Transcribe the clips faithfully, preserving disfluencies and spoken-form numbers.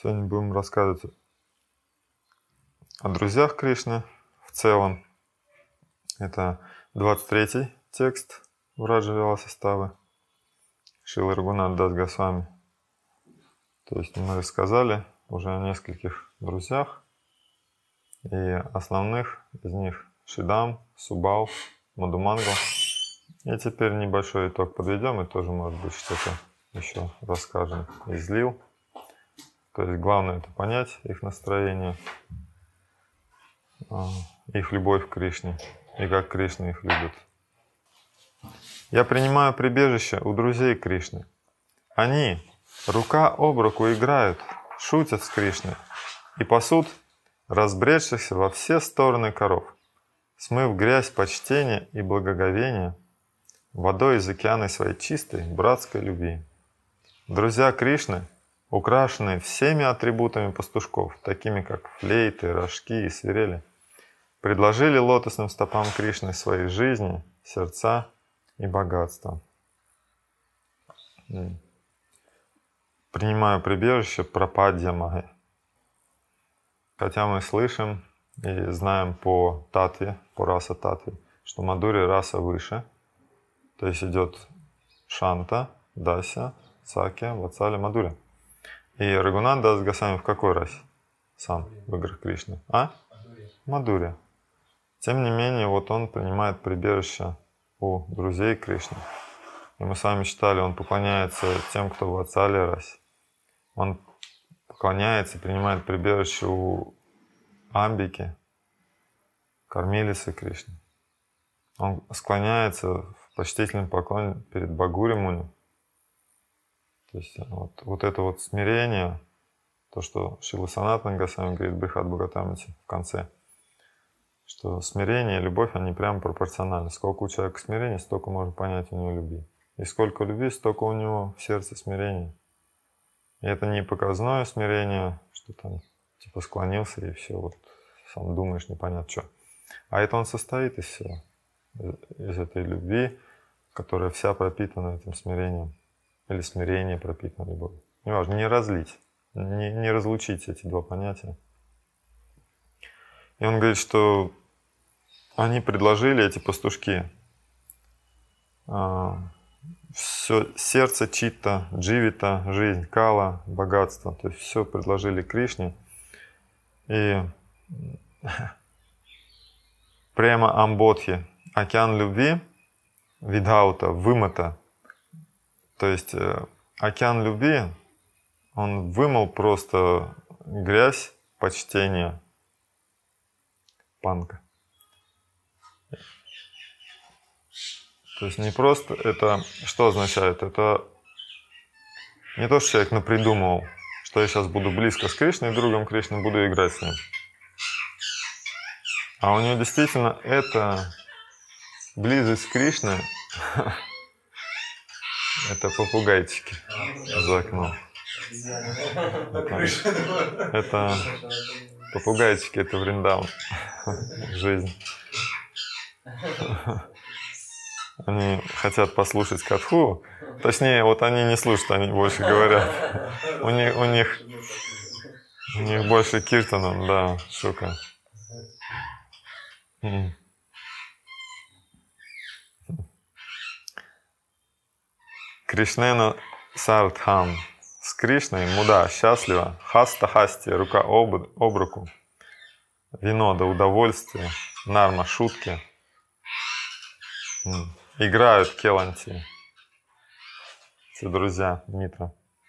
Сегодня будем рассказывать о друзьях Кришны в целом. Это двадцать третий текст Враджа Виласа-ставы Шрилы Рагунат Дас Госвами. То есть мы рассказали уже о нескольких друзьях, и основных из них Шидам, Субал, Мадумангал. И теперь небольшой итог подведем, и тоже, может быть, что-то еще расскажем излил. То есть главное это понять их настроение, их любовь к Кришне и как Кришна их любит. Я принимаю прибежище у друзей Кришны. Они рука об руку играют, шутят с Кришной и пасут разбредшихся во все стороны коров, смыв грязь почтения и благоговения водой из океана своей чистой братской любви. Друзья Кришны, украшенные всеми атрибутами пастушков, такими как флейты, рожки и свирели, предложили лотосным стопам Кришны своей жизни, сердца и богатства. Принимаю прибежище Прападья Маги. Хотя мы слышим и знаем по татве, по раса татве, что Мадхурья раса выше, то есть идет Шанта, Дася, Сакья, Ватсалия, Мадхурья. И Рагунат Дас Госвами в какой расе сам в играх Кришны? А? Мадхурья. Тем не менее, вот он принимает прибежище у друзей Кришны. И мы с вами читали, он поклоняется тем, кто в Ватсалия расе. Он поклоняется, принимает прибежище у Амбики, кормилицы Кришны. Он склоняется в почтительном поклоне перед Бхагури Муни. То есть вот, вот это вот смирение, то, что Шрила Санатана Госвами говорит в Брихат Бхагаватамрите в конце, что смирение и любовь, они прямо пропорциональны. Сколько у человека смирения, столько можно понять у него любви. И сколько любви, столько у него в сердце смирения. И это не показное смирение, что там типа склонился и все, вот сам думаешь непонятно что. А это он состоит из всего, из этой любви, которая вся пропитана этим смирением. Или смирение пропитано любовью. Неважно, не разлить, не, не разлучить эти два понятия. И он говорит, что они предложили, эти пастушки, все сердце читта, дживита, жизнь, кала, богатство. То есть все предложили Кришне. И прямо Амбодхи, океан любви, видаута, вымыта. То есть океан любви, он вымыл просто грязь почтения панка. То есть не просто это, что означает? Это не то, что человек напридумывал, что я сейчас буду близко с Кришной, другом Кришны, буду играть с ним. А у него действительно эта близость с Кришной, это попугайчики за окном. Это, это попугайчики, это Вриндаван, жизнь. Они хотят послушать катху, точнее, вот они не слушают, они больше говорят. У них, у них, у них больше киртанам, да, шука. Кришнена Сартхам. С Кришной муда счастлива. Хаста хасти, рука об, об руку. Винода, удовольствие. Нарма, шутки. Играют келанти. Все друзья Митра.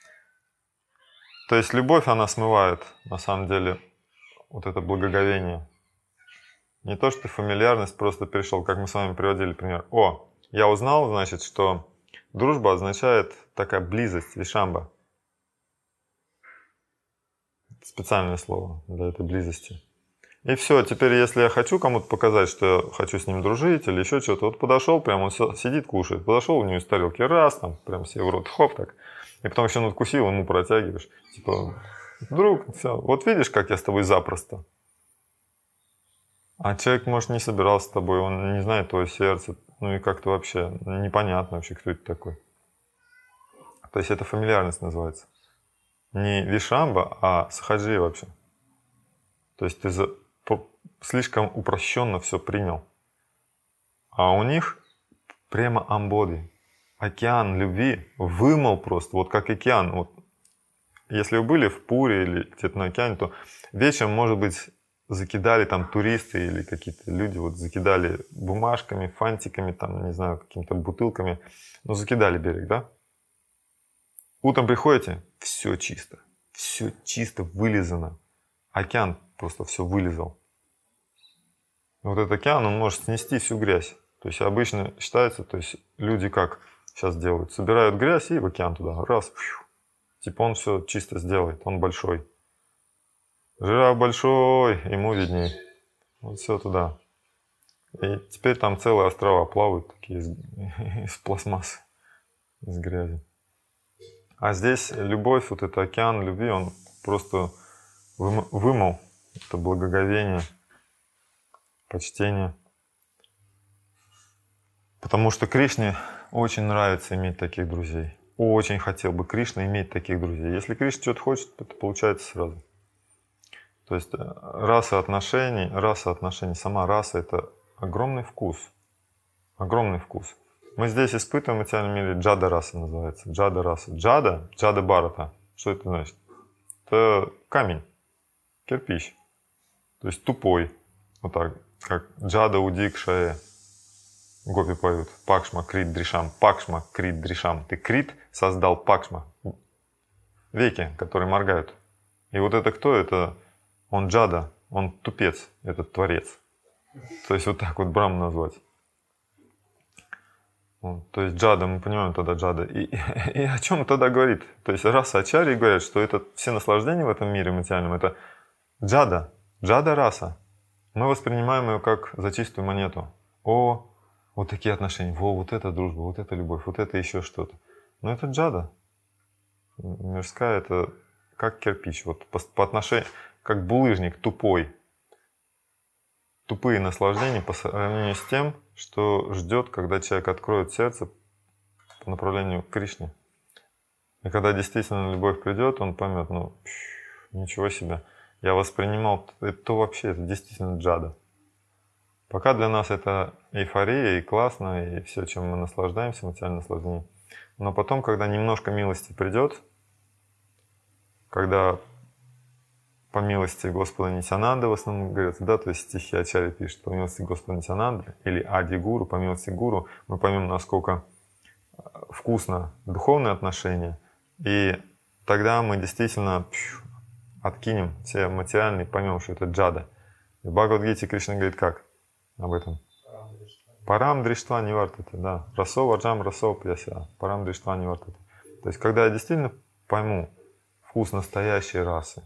То есть любовь, она смывает, на самом деле, вот это благоговение. Не то, что фамильярность, просто перешел, как мы с вами приводили пример. О, я узнал, значит, что дружба означает такая близость, вишамба. Специальное слово для этой близости. И все, теперь если я хочу кому-то показать, что я хочу с ним дружить или еще что-то, вот подошел, прям он сидит, кушает, подошел, у него из тарелки раз, там, прям себе в рот, хоп, так. И потом еще надкусил, ему протягиваешь. Типа, друг, все, вот видишь, как я с тобой запросто. А человек, может, не собирался с тобой, он не знает твое сердце, ну и как-то вообще непонятно вообще, кто это такой. То есть это фамильярность называется. не Вишамба, а Сахаджи вообще. То есть ты за, по, слишком упрощенно все принял. А у них прямо амбоди. Океан любви вымыл просто, вот как океан. Вот. Если вы были в Пуре или где-то на океане, то вечером, может быть, закидали там туристы или какие-то люди, вот закидали бумажками, фантиками, там, не знаю, какими-то бутылками, но закидали берег, да? Утром приходите, все чисто, все чисто вылизано. Океан просто все вылизал. Вот этот океан, он может снести всю грязь. То есть обычно считается, то есть люди как сейчас делают, собирают грязь и в океан туда, раз, фью, типа он все чисто сделает, он большой. Жираф большой, ему видней. Вот все туда. И теперь там целые острова плавают такие из, из пластмассы, из грязи. А здесь любовь, вот этот океан любви, он просто вымыл это благоговение, почтение. Потому что Кришне очень нравится иметь таких друзей. Очень хотел бы Кришна иметь таких друзей. Если Кришна что-то хочет, это получается сразу. То есть раса отношений, раса отношений, сама раса — это огромный вкус. Огромный вкус. Мы здесь испытываем в материальном мире джада раса называется. Джада раса. Джада, джада барата. Что это значит? Это камень, кирпич. То есть тупой. Вот так, как джада удик шае. Гопи поют. Пакшма крит дришам. Пакшма крит дришам. Ты крит создал пакшма. Веки, которые моргают. И вот это кто? Это он джада, он тупец, этот творец. То есть вот так вот Брахму назвать. Вот. То есть джада, мы понимаем тогда джада. И, и, и о чем тогда говорит? То есть раса ачарьи говорят, что это все наслаждения в этом мире материальном, это джада, джада раса. Мы воспринимаем ее как за чистую монету. О, вот такие отношения, во, вот это дружба, вот это любовь, вот это еще что-то. Но это джада. Мирская — это как кирпич. Вот по, по отношению, как булыжник, тупой. Тупые наслаждения по сравнению с тем, что ждет, когда человек откроет сердце по направлению к Кришне. И когда действительно любовь придет, он поймет, ну, ничего себе, я воспринимал, это вообще, это действительно джада. Пока для нас это эйфория и классно, и все, чем мы наслаждаемся, материальное наслаждение. Но потом, когда немножко милости придет, когда по милости Господа Нитьянанды в основном говорится, да, то есть стихи Ачарьи пишет, по милости Господа Нитьянанды или Ади Гуру, по милости Гуру, мы поймем, насколько вкусно духовные отношения, и тогда мы действительно пью, откинем все материальные, поймем, что это джада. И в Бхагавад-гите Кришна говорит как об этом? Парам дриштва нивартати, да. Расо варджам расо пьяся. Парам дриштва нивартати. То есть, когда я действительно пойму вкус настоящей расы,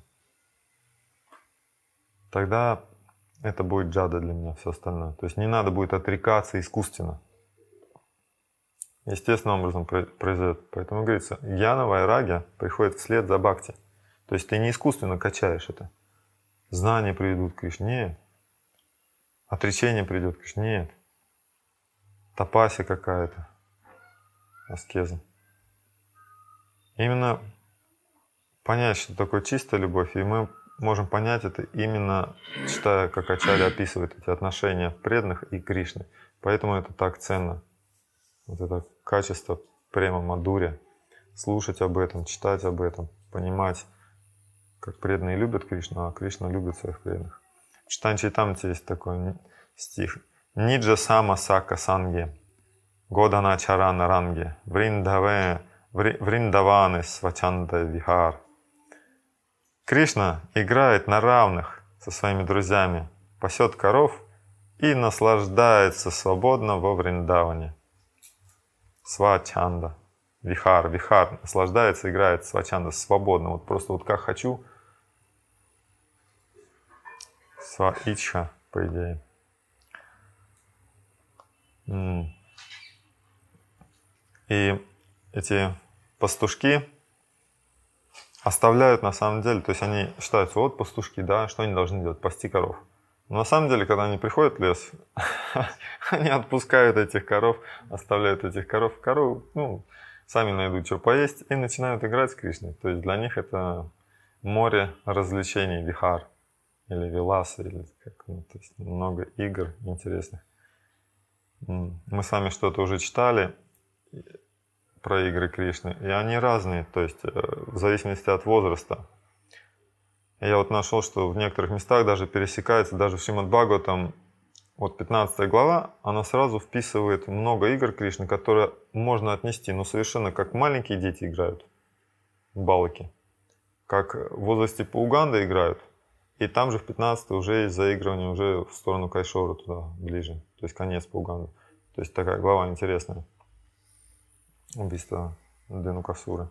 тогда это будет джада для меня, все остальное. То есть не надо будет отрекаться искусственно. Естественным образом произойдет. Поэтому говорится, гьяна вайрагья приходит вслед за бхакти. То есть ты не искусственно качаешь это. Знания приведут к Кришне. Нет. Отречение придет к Кришне. Нет. Тапаси какая-то. Аскеза. Именно понять, что такое чистая любовь, и мы можем понять это именно читая, как Ачарья описывает эти отношения преданных и Кришны. Поэтому это так ценно. Вот это качество према мадхурья. Слушать об этом, читать об этом, понимать, как преданные любят Кришну, а Кришна любит своих преданных. В Чайтанья Чаритамрите есть такой стих. Ниджа сама сака санге, годана чарана ранге, вриндаве, вриндаваны свачанда вихар. Кришна играет на равных со своими друзьями, пасет коров и наслаждается свободно во Вриндаване. Свачанда. Вихар, вихар. Наслаждается, играет свачанда свободно. Вот просто вот как хочу. Сваичха, по идее. И эти пастушки оставляют на самом деле, то есть они считаются, вот пастушки, да, что они должны делать? Пасти коров. Но на самом деле, когда они приходят в лес, они отпускают этих коров, оставляют этих коров. Коровы, ну, сами найдут, что поесть, и начинают играть с Кришной. То есть для них это море развлечений, вихар, или виласа, или как, ну, то есть много игр интересных. Мы с вами что-то уже читали про игры Кришны, и они разные, то есть в зависимости от возраста. Я вот нашел, что в некоторых местах даже пересекается, даже в Шримад-Бхагаватам, вот пятнадцатая глава, она сразу вписывает много игр Кришны, которые можно отнести, но совершенно как маленькие дети играют, балаки, как в возрасте Пауганда играют, и там же в пятнадцатой уже есть заигрывание уже в сторону Кайшора, туда ближе, то есть конец Пауганда. То есть такая глава интересная. Убийство Денукасуры.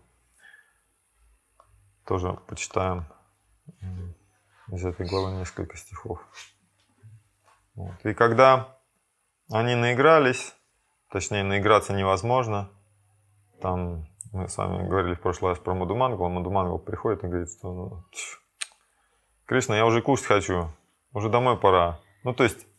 Тоже почитаем из этой главы несколько стихов. Вот. И когда они наигрались, точнее наиграться невозможно, там мы с вами говорили в прошлый раз про Мадхумангала, Мадхумангал приходит и говорит, что ну, Кришна, я уже кушать хочу, уже домой пора. Ну то есть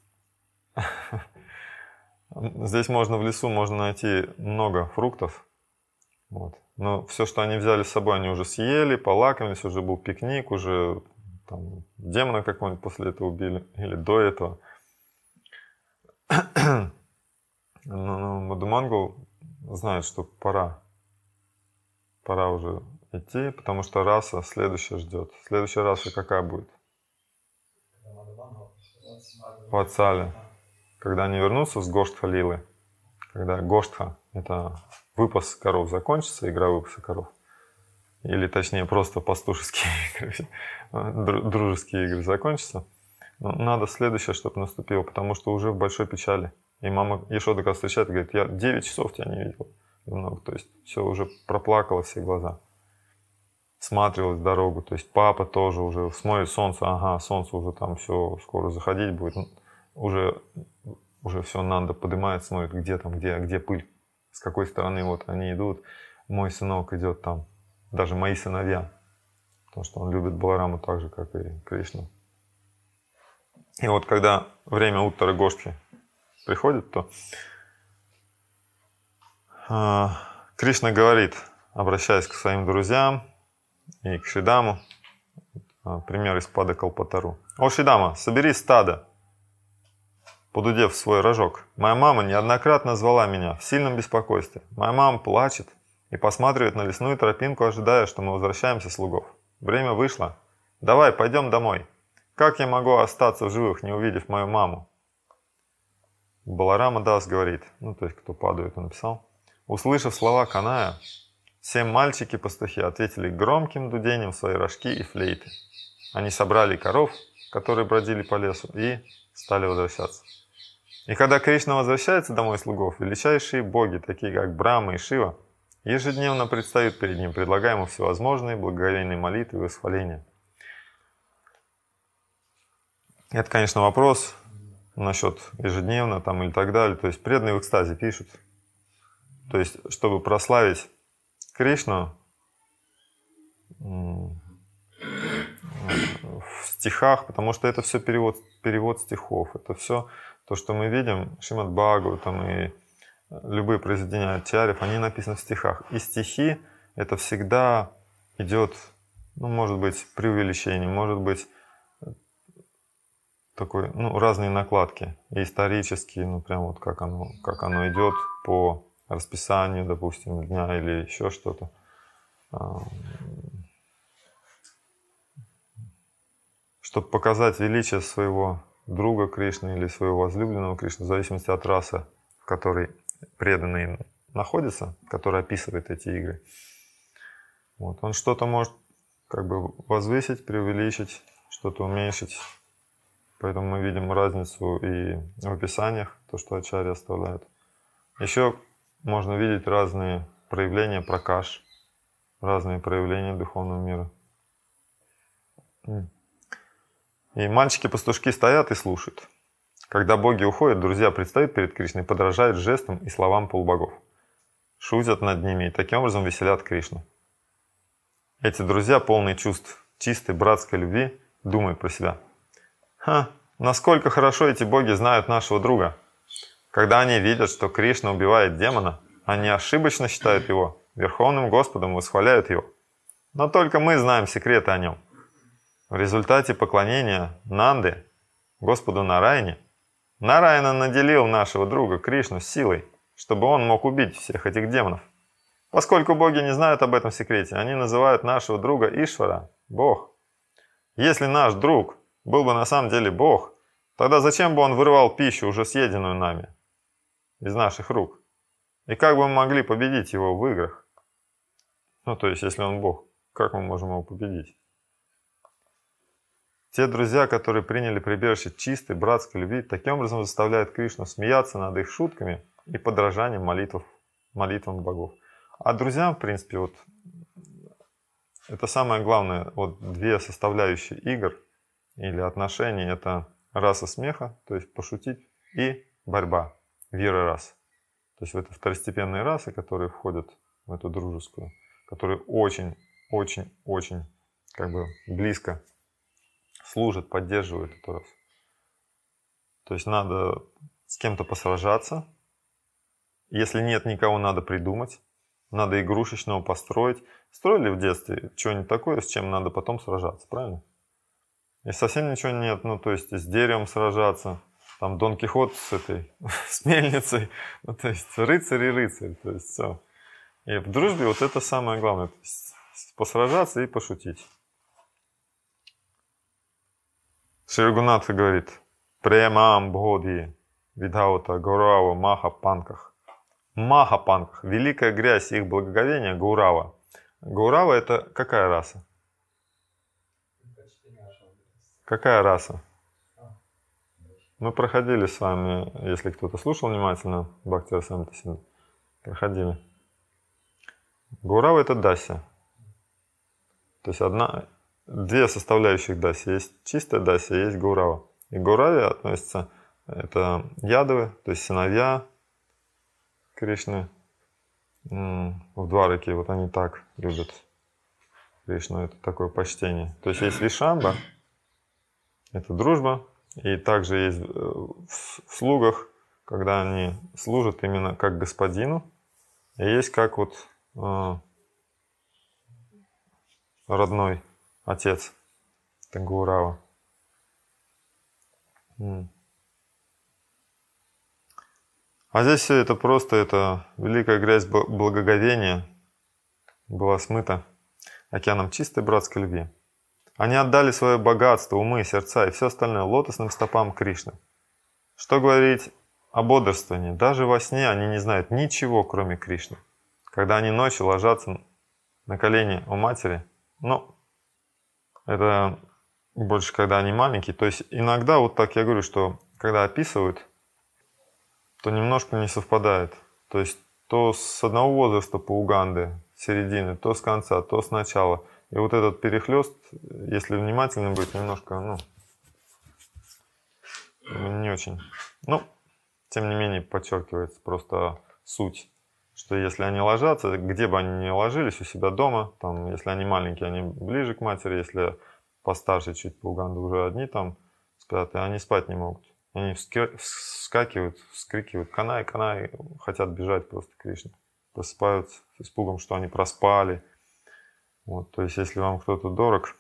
здесь можно в лесу можно найти много фруктов, вот. Но все, что они взяли с собой, они уже съели, полакомились, уже был пикник, уже там, демона какого-нибудь после этого убили или до этого. Но Мадхумангал знает, что пора, пора уже идти, потому что раса следующая ждет. Следующая раса какая будет? Ватсали. Когда они вернутся с Гоштха-лилы, когда Гоштха — это выпас коров закончится, игра выпаса коров, или точнее просто пастушеские игры, дружеские игры закончатся, надо следующее, чтобы наступило, потому что уже в большой печали. И мама Ешода, когда встречает, говорит, я девять часов тебя не видел. Много. То есть все, уже проплакало все глаза. Всматривалась в дорогу. То есть папа тоже уже смотрит солнце, ага, солнце уже там все скоро заходить будет. Уже, уже все, Нанда поднимает, смотрит, где там, где, где пыль, с какой стороны вот они идут. Мой сынок идет там, даже мои сыновья. Потому что он любит Балараму так же, как и Кришну. И вот когда время Уттара Гоштхи приходит, то э, Кришна говорит, обращаясь к своим друзьям и к Шридаму, э, пример из Пада Калпатару. «О, Шридама, собери стадо, подудев свой рожок. Моя мама неоднократно звала меня в сильном беспокойстве. Моя мама плачет и посматривает на лесную тропинку, ожидая, что мы возвращаемся с лугов. Время вышло. Давай, пойдем домой. Как я могу остаться в живых, не увидев мою маму?» Баларама Дас говорит, ну то есть кто Паду это написал, услышав слова Каная, все мальчики-пастухи ответили громким дудением свои рожки и флейты. Они собрали коров, которые бродили по лесу, и стали возвращаться. И когда Кришна возвращается домой с лугов, величайшие боги, такие как Брахма и Шива, ежедневно предстают перед ним, предлагая ему всевозможные благоговейные молитвы и восхваления. Это, конечно, вопрос насчет ежедневно там или так далее. То есть преданные в экстазе пишут. То есть, чтобы прославить Кришну в стихах, потому что это все перевод, перевод стихов. Это все то, что мы видим, Шримад-Бхагаватам и любые произведения ачарьев, они написаны в стихах. И стихи — это всегда идет, ну, может быть, преувеличение, может быть, такой, ну, разные накладки, и исторические, ну, прям вот как оно, как оно идет по расписанию, допустим, дня или еще что-то. Чтобы показать величие своего друга Кришны или своего возлюбленного Кришны, в зависимости от расы, в которой преданный находится, который описывает эти игры. Вот. Он что-то может как бы возвысить, преувеличить, что-то уменьшить. Поэтому мы видим разницу и в описаниях, то, что ачарья оставляют. Еще можно видеть разные проявления пракаш, разные проявления духовного мира. И мальчики-пастушки стоят и слушают. Когда боги уходят, друзья предстают перед Кришной, подражают жестам и словам полубогов. Шутят над ними и таким образом веселят Кришну. Эти друзья, полные чувств чистой братской любви, думают про себя. Ха, насколько хорошо эти боги знают нашего друга. Когда они видят, что Кришна убивает демона, они ошибочно считают его Верховным Господом восхваляют Его. Но только мы знаем секреты о Нем. В результате поклонения Нанды Господу Нараяне, Нараяна наделил нашего друга Кришну силой, чтобы он мог убить всех этих демонов. Поскольку боги не знают об этом секрете, они называют нашего друга Ишвара – Бог. Если наш друг был бы на самом деле Бог, тогда зачем бы он вырывал пищу, уже съеденную нами, из наших рук? И как бы мы могли победить его в играх? Ну, то есть, если он Бог, как мы можем его победить? Те друзья, которые приняли прибежище чистой братской любви, таким образом заставляют Кришну смеяться над их шутками и подражанием молитв, молитвам богов. А друзьям, в принципе, вот это самое главное, вот две составляющие игр или отношений, это раса смеха, то есть пошутить, и борьба, вира рас. То есть это второстепенные расы, которые входят в эту дружескую, которые очень-очень-очень как бы близко служат, поддерживают эту расу. То есть надо с кем-то посражаться. Если нет никого, надо придумать. Надо игрушечного построить. Строили в детстве что-нибудь такое, с чем надо потом сражаться, правильно? И совсем ничего нет, ну то есть с деревом сражаться, там Дон Кихот с этой, с мельницей, ну то есть рыцарь и рыцарь, то есть все. И в дружбе вот это самое главное, то есть посражаться и пошутить. Шри Рагунатха говорит: «Премам бходи видхаута гурава маха панках». Маха панках, великая грязь их благоговения, Гаурава. Гаурава это какая раса? Какая раса? Мы проходили с вами, если кто-то слушал внимательно, Бхакти Расамрита Синду, проходили. Гаурава это дася. То есть одна, две составляющих даси. Есть чистая дася, есть Гаурава. И к Гаураве относятся это ядовы, то есть сыновья Кришны в Двараке. Вот они так любят Кришну, это такое почтение. То есть есть Вишамба, это дружба, и также есть в слугах, когда они служат именно как господину, и есть как вот э, родной отец, это Гаурава. А здесь все это просто, это великая грязь благоговения была смыта океаном чистой братской любви. Они отдали свое богатство, умы, сердца и все остальное лотосным стопам Кришны. Что говорить о бодрствовании? Даже во сне они не знают ничего, кроме Кришны. Когда они ночью ложатся на колени у матери, ну, это больше когда они маленькие. То есть иногда, вот так я говорю, что когда описывают, то немножко не совпадает. То есть то с одного возраста по Уганде, середины, то с конца, то с начала. И вот этот перехлёст, если внимательным быть, немножко, ну, не очень. Ну, тем не менее, подчеркивается просто суть, что если они ложатся, где бы они ни ложились, у себя дома, там, если они маленькие, они ближе к матери, если постарше чуть по Уганду уже одни там спят, и они спать не могут. Они вскакивают, вскрикивают: «Канай, канай», хотят бежать просто к Кришне. Просыпаются с испугом, что они проспали. Вот, то есть, если вам кто-то дорог,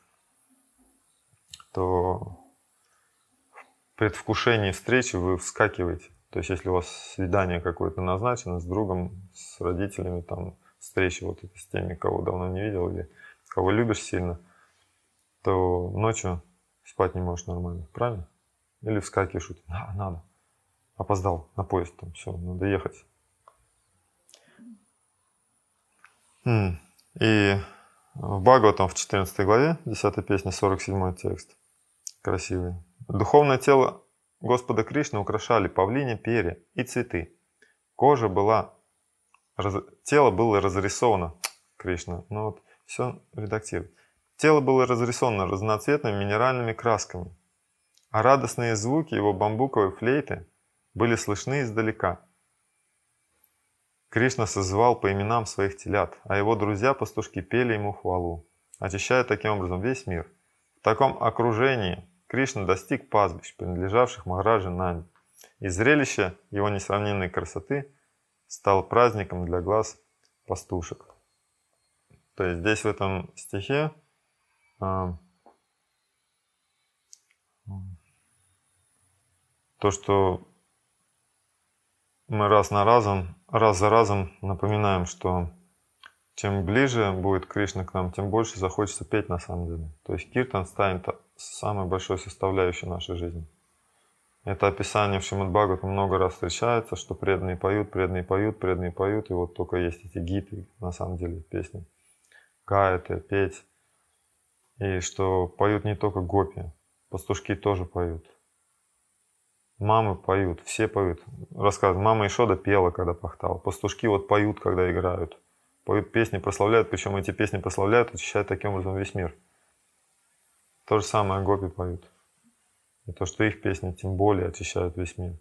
то в предвкушении встречи вы вскакиваете. То есть, если у вас свидание какое-то назначено с другом, с родителями, там, встреча вот это с теми, кого давно не видел или кого любишь сильно, то ночью спать не можешь нормально, правильно? Или вскакиваешь, а, надо, опоздал на поезд, там, все, надо ехать. И в Бхагаватам в четырнадцатой главе, десятой песне, сорок седьмой текст, красивый. Духовное тело Господа Кришны украшали павлинья, перья и цветы. Кожа была, раз, тело было разрисовано, Кришна, ну вот все редактирует. Тело было разрисовано разноцветными минеральными красками, а радостные звуки его бамбуковой флейты были слышны издалека. Кришна созывал по именам своих телят, а его друзья-пастушки пели ему хвалу, очищая таким образом весь мир. В таком окружении Кришна достиг пастбищ, принадлежавших Махараджи Нанди, и зрелище его несравненной красоты стало праздником для глаз пастушек. То есть здесь в этом стихе а, то, что мы раз на разом, раз за разом напоминаем, что чем ближе будет Кришна к нам, тем больше захочется петь на самом деле. То есть киртан станет самой большой составляющей нашей жизни. Это описание в Шримад-Бхагаватам много раз встречается, что преданные поют, преданные поют, преданные поют, и вот только есть эти гиты, на самом деле, песни. Гаяты, петь. И что поют не только гопи, пастушки тоже поют. Мамы поют, все поют. Рассказывают, мама Ишода пела, когда пахтала. Пастушки вот поют, когда играют. Поют песни, прославляют, причем эти песни прославляют, очищают таким образом весь мир. То же самое гопи поют. И то, что их песни тем более очищают весь мир.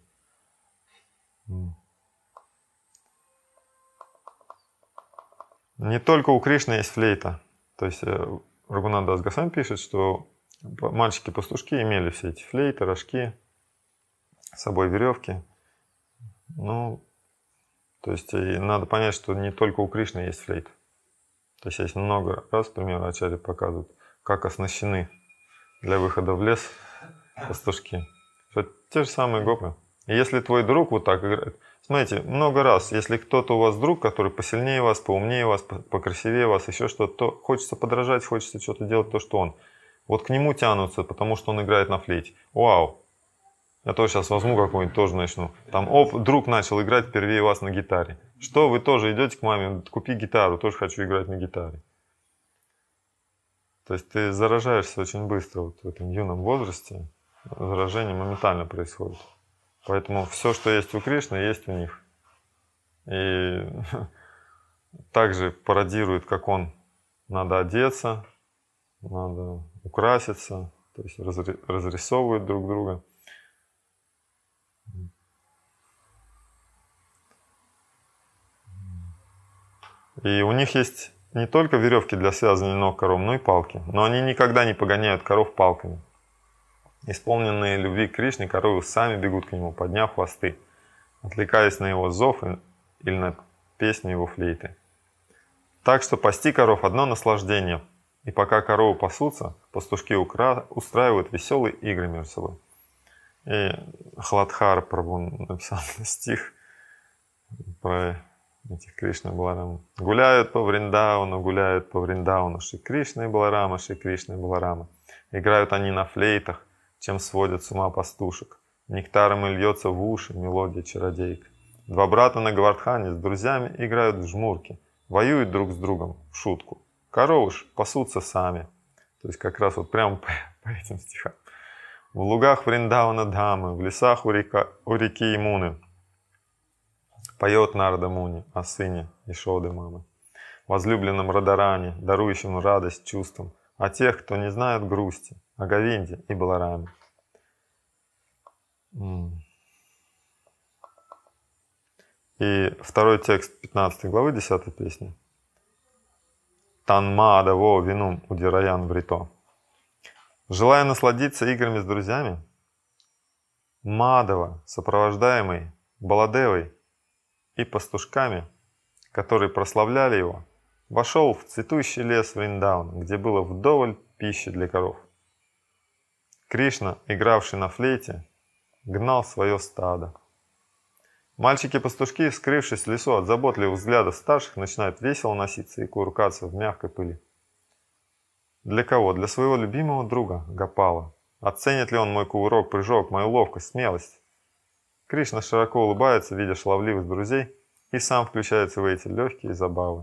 Не только у Кришны есть флейта. То есть Рагунат Дас Госвами пишет, что мальчики-пастушки имели все эти флейты, рожки, с собой веревки. Ну, то есть и надо понять, что не только у Кришны есть флейта. То есть есть много раз, к примеру, ачарьи показывают, как оснащены для выхода в лес пастушки. Что те же самые гопы. И если твой друг вот так играет, смотрите, много раз, если кто-то у вас друг, который посильнее вас, поумнее вас, покрасивее вас, еще что-то, то хочется подражать, хочется что-то делать то, что он. Вот к нему тянутся, потому что он играет на флейте. Вау! Я тоже сейчас возьму какой-нибудь, тоже начну. Там, оп, друг начал играть впервые вас на гитаре. Что, вы тоже идете к маме, купи гитару, тоже хочу играть на гитаре. То есть ты заражаешься очень быстро вот в этом юном возрасте. Заражение моментально происходит. Поэтому все, что есть у Кришны, есть у них. И также пародирует, как он надо одеться, надо украситься, то есть разрисовывают друг друга. И у них есть не только веревки для связывания ног коров, но и палки. Но они никогда не погоняют коров палками. Исполненные любви к Кришне, коровы сами бегут к нему, подняв хвосты, отвлекаясь на его зов или на песню его флейты. Так что пасти коров одно наслаждение. И пока коровы пасутся, пастушки укра... устраивают веселые игры между собой. И Хладхар Прабху написал стих про этих Кришна и Баларама. Гуляют по Вриндауну, гуляют по Вриндауну, Шри Кришна и Баларама, Шри Кришна и Баларама. Играют они на флейтах, чем сводят с ума пастушек. Нектаром и льется в уши мелодия чародейка. Два брата на Гавардхане с друзьями играют в жмурки, воюют друг с другом в шутку. Коровы ж пасутся сами. То есть как раз вот прямо по, по этим стихам. В лугах Вриндауна Дхамы, в лесах у, река, у реки Ямуны поет Нарада Муни о сыне Ишоды мамы, возлюбленном Радаране, дарующем радость чувствам, о тех, кто не знает грусти, о Говинде и Балараме. И второй текст пятнадцатой главы десятой песни. Танмада во винум удираян врито. Желая насладиться играми с друзьями, Мадава, сопровождаемый Баладевой и пастушками, которые прославляли его, вошел в цветущий лес Вриндауна, где было вдоволь пищи для коров. Кришна, игравший на флейте, гнал свое стадо. Мальчики-пастушки, скрывшись в лесу от заботливых взглядов старших, начинают весело носиться и кувыркаться в мягкой пыли. Для кого? Для своего любимого друга Гопала. Оценит ли он мой кувырок, прыжок, мою ловкость, смелость? Кришна широко улыбается, видя шаловливых друзей, и сам включается в эти легкие забавы.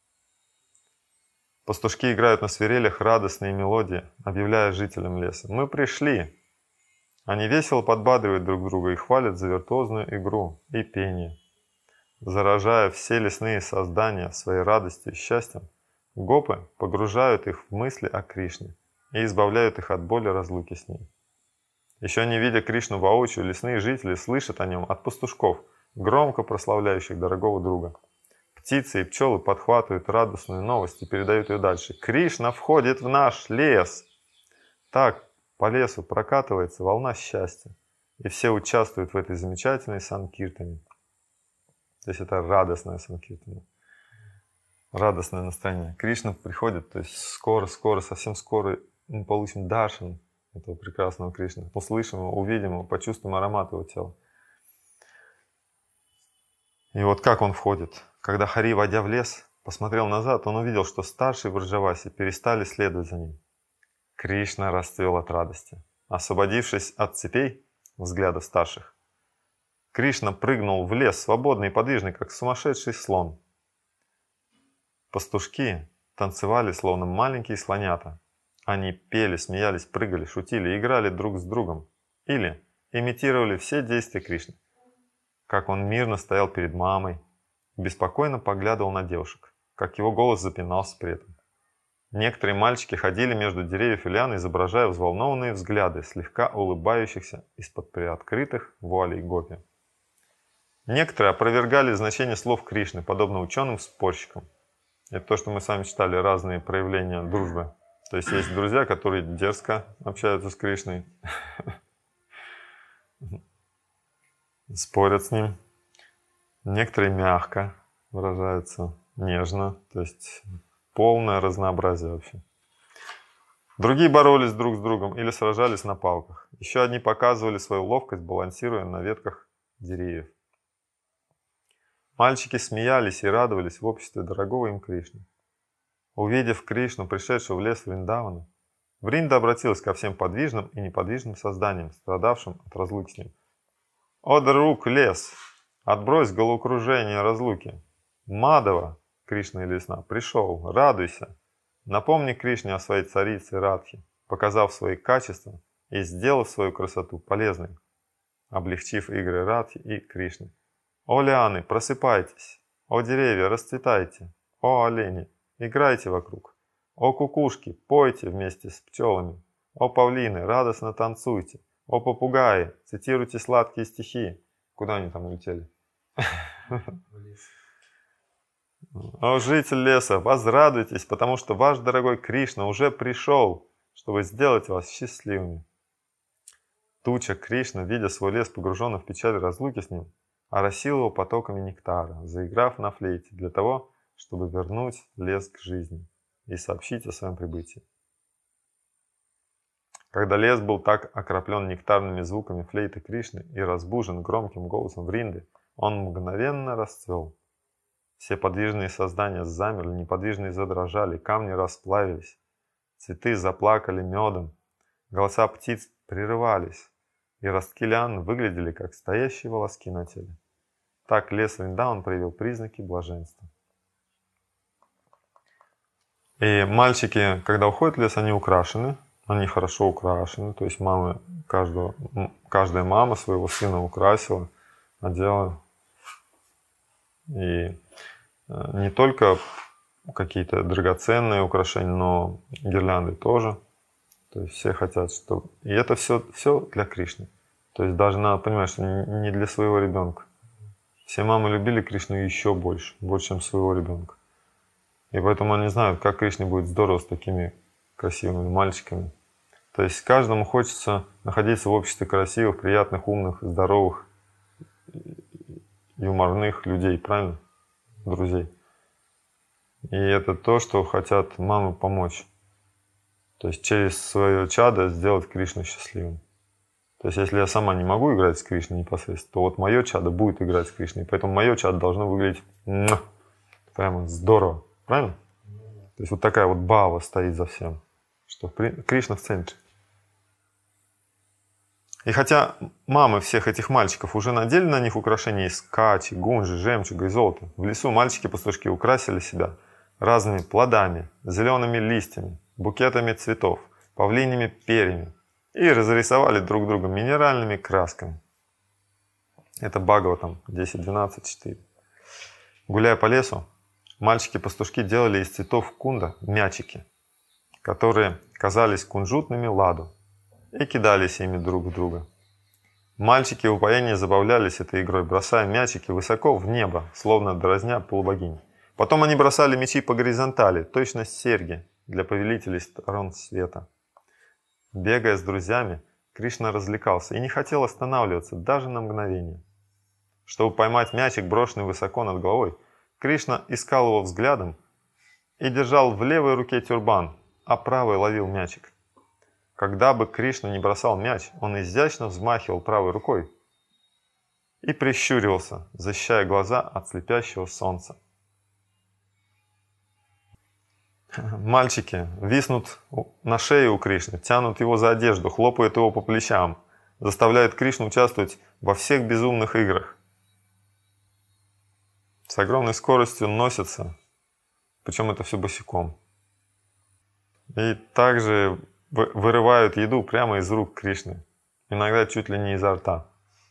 Пастушки играют на свирелях радостные мелодии, объявляя жителям леса: «Мы пришли!» Они весело подбадривают друг друга и хвалят за виртуозную игру и пение. Заражая все лесные создания своей радостью и счастьем, гопы погружают их в мысли о Кришне и избавляют их от боли разлуки с ней. Еще не видя Кришну воочию, лесные жители слышат о нем от пастушков, громко прославляющих дорогого друга. Птицы и пчелы подхватывают радостную новость и передают ее дальше. «Кришна входит в наш лес!» Так по лесу прокатывается волна счастья, и все участвуют в этой замечательной санкиртане. То есть это радостная санкиртана. радостное настроение. Кришна приходит, то есть скоро-скоро, совсем скоро мы получим даршан этого прекрасного Кришны. Услышим его, увидим его, почувствуем аромат его тела. И вот как он входит. Когда Хари, войдя в лес, посмотрел назад, он увидел, что старшие в Враджавасе перестали следовать за ним. Кришна расцвел от радости. Освободившись от цепей взглядов старших, Кришна прыгнул в лес, свободный и подвижный, как сумасшедший слон. Пастушки танцевали, словно маленькие слонята. Они пели, смеялись, прыгали, шутили, играли друг с другом. Или имитировали все действия Кришны. Как он мирно стоял перед мамой, беспокойно поглядывал на девушек, как его голос запинался при этом. Некоторые мальчики ходили между деревьев и лиан, изображая взволнованные взгляды, слегка улыбающихся из-под приоткрытых вуалей гопи. Некоторые опровергали значение слов Кришны, подобно ученым-спорщикам. Это то, что мы с вами читали, разные проявления дружбы. То есть есть друзья, которые дерзко общаются с Кришной, спорят с ним. Некоторые мягко выражаются, нежно, то есть полное разнообразие вообще. Другие боролись друг с другом или сражались на палках. Еще одни показывали свою ловкость, балансируя на ветках деревьев. Мальчики смеялись и радовались в обществе дорогого им Кришны. Увидев Кришну, пришедшего в лес Вриндавана, Вринда обратилась ко всем подвижным и неподвижным созданиям, страдавшим от разлуки с ним. «О, друг лес, отбрось головокружение разлуки! Мадава, Кришна или весна, пришел, радуйся! Напомни Кришне о своей царице Радхи, показав свои качества и сделав свою красоту полезной, облегчив игры Радхи и Кришны. О, лианы, просыпайтесь! О, деревья, расцветайте! О, олени, играйте вокруг! О, кукушки, пойте вместе с пчелами! О, павлины, радостно танцуйте! О, попугаи, цитируйте сладкие стихи!» Куда они там улетели? «О, житель леса, возрадуйтесь, потому что ваш дорогой Кришна уже пришел, чтобы сделать вас счастливыми». Туча Кришна, видя свой лес, погруженный в печаль разлуки с ним, оросил его потоками нектара, заиграв на флейте для того, чтобы вернуть лес к жизни и сообщить о своем прибытии. Когда лес был так окроплен нектарными звуками флейты Кришны и разбужен громким голосом Вринды, он мгновенно расцвел. Все подвижные создания замерли, неподвижные задрожали, камни расплавились, цветы заплакали медом, голоса птиц прерывались, и ростки лиан выглядели как стоящие волоски на теле. Так лес Вриндаван проявил признаки блаженства. И мальчики, когда уходят в лес, они украшены, они хорошо украшены, то есть мамы каждого, каждая мама своего сына украсила, одела. И не только какие-то драгоценные украшения, но гирлянды тоже. То есть все хотят, чтобы... И это все, все для Кришны. То есть даже надо понимать, что не для своего ребенка. Все мамы любили Кришну еще больше, больше, чем своего ребенка. И поэтому они знают, как Кришне будет здорово с такими красивыми мальчиками. То есть каждому хочется находиться в обществе красивых, приятных, умных, здоровых, юморных людей, правильно? Друзей. И это то, что хотят мамы помочь. То есть через свое чадо сделать Кришну счастливым. То есть если я сама не могу играть с Кришной непосредственно, то вот мое чадо будет играть с Кришной. Поэтому мое чадо должно выглядеть прямо здорово. Правильно? То есть вот такая вот бхава стоит за всем. Что Кришна в центре. И хотя мамы всех этих мальчиков уже надели на них украшения из качи, гунжи, жемчуга и золота, в лесу мальчики-пастушки украсили себя разными плодами, зелеными листьями, букетами цветов, павлиньими перьями и разрисовали друг друга минеральными красками. Это Бхагаватам десять двенадцать четыре. Гуляя по лесу, мальчики-пастушки делали из цветов кунда мячики, которые казались кунжутными ладу, и кидались ими друг в друга. Мальчики в упоении забавлялись этой игрой, бросая мячики высоко в небо, словно дразня полубогинь. Потом они бросали мячи по горизонтали, точно серьги для повелителей сторон света. Бегая с друзьями, Кришна развлекался и не хотел останавливаться даже на мгновение. Чтобы поймать мячик, брошенный высоко над головой, Кришна искал его взглядом и держал в левой руке тюрбан, а правой ловил мячик. Когда бы Кришна не бросал мяч, он изящно взмахивал правой рукой и прищуривался, защищая глаза от слепящего солнца. Мальчики виснут на шее у Кришны, тянут его за одежду, хлопают его по плечам, заставляют Кришну участвовать во всех безумных играх. С огромной скоростью носятся, причем это все босиком. И также вырывают еду прямо из рук Кришны, иногда чуть ли не изо рта.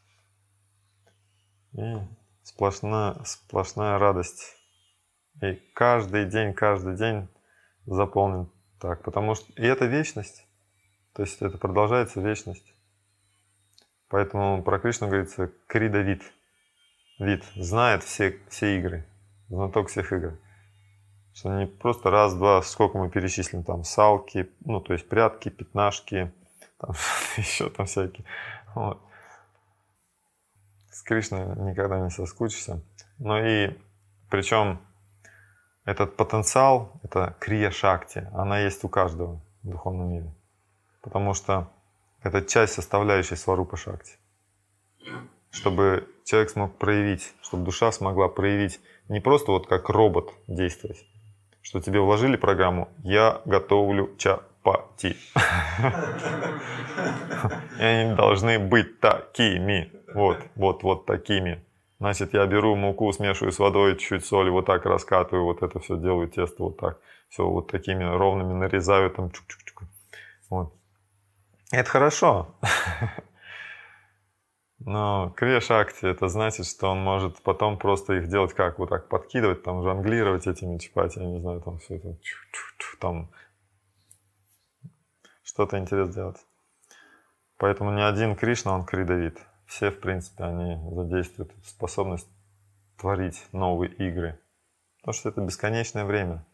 И сплошная, сплошная радость. И каждый день, каждый день заполнен так, потому что и это вечность, то есть это продолжается вечность. Поэтому про Кришну говорится Крида-вид. Вид знает все, все игры, знаток всех игр. Что не просто раз, два, сколько мы перечислим, там салки, ну то есть прятки, пятнашки, там, еще там всякие. Вот. С Кришной никогда не соскучишься. Ну и причем этот потенциал, это крия-шакти, она есть у каждого в духовном мире. Потому что это часть составляющей сварупа-шакти. Чтобы человек смог проявить, чтобы душа смогла проявить не просто вот как робот действовать, что тебе вложили программу «Я готовлю чапати». И они должны быть такими. Вот, вот, вот такими. Значит, я беру муку, смешиваю с водой, чуть-чуть соли, вот так раскатываю, вот это все делаю, тесто вот так. Все вот такими ровными нарезаю, там чук-чук-чук. Вот. Это хорошо. Но крия-шакти, это значит, что он может потом просто их делать как? Вот так подкидывать, там жонглировать этими чапати, я не знаю, там все это, там что-то интересное делать. Поэтому ни один Кришна, он кридавид. Все, в принципе, они задействуют эту способность творить новые игры. Потому что это бесконечное время.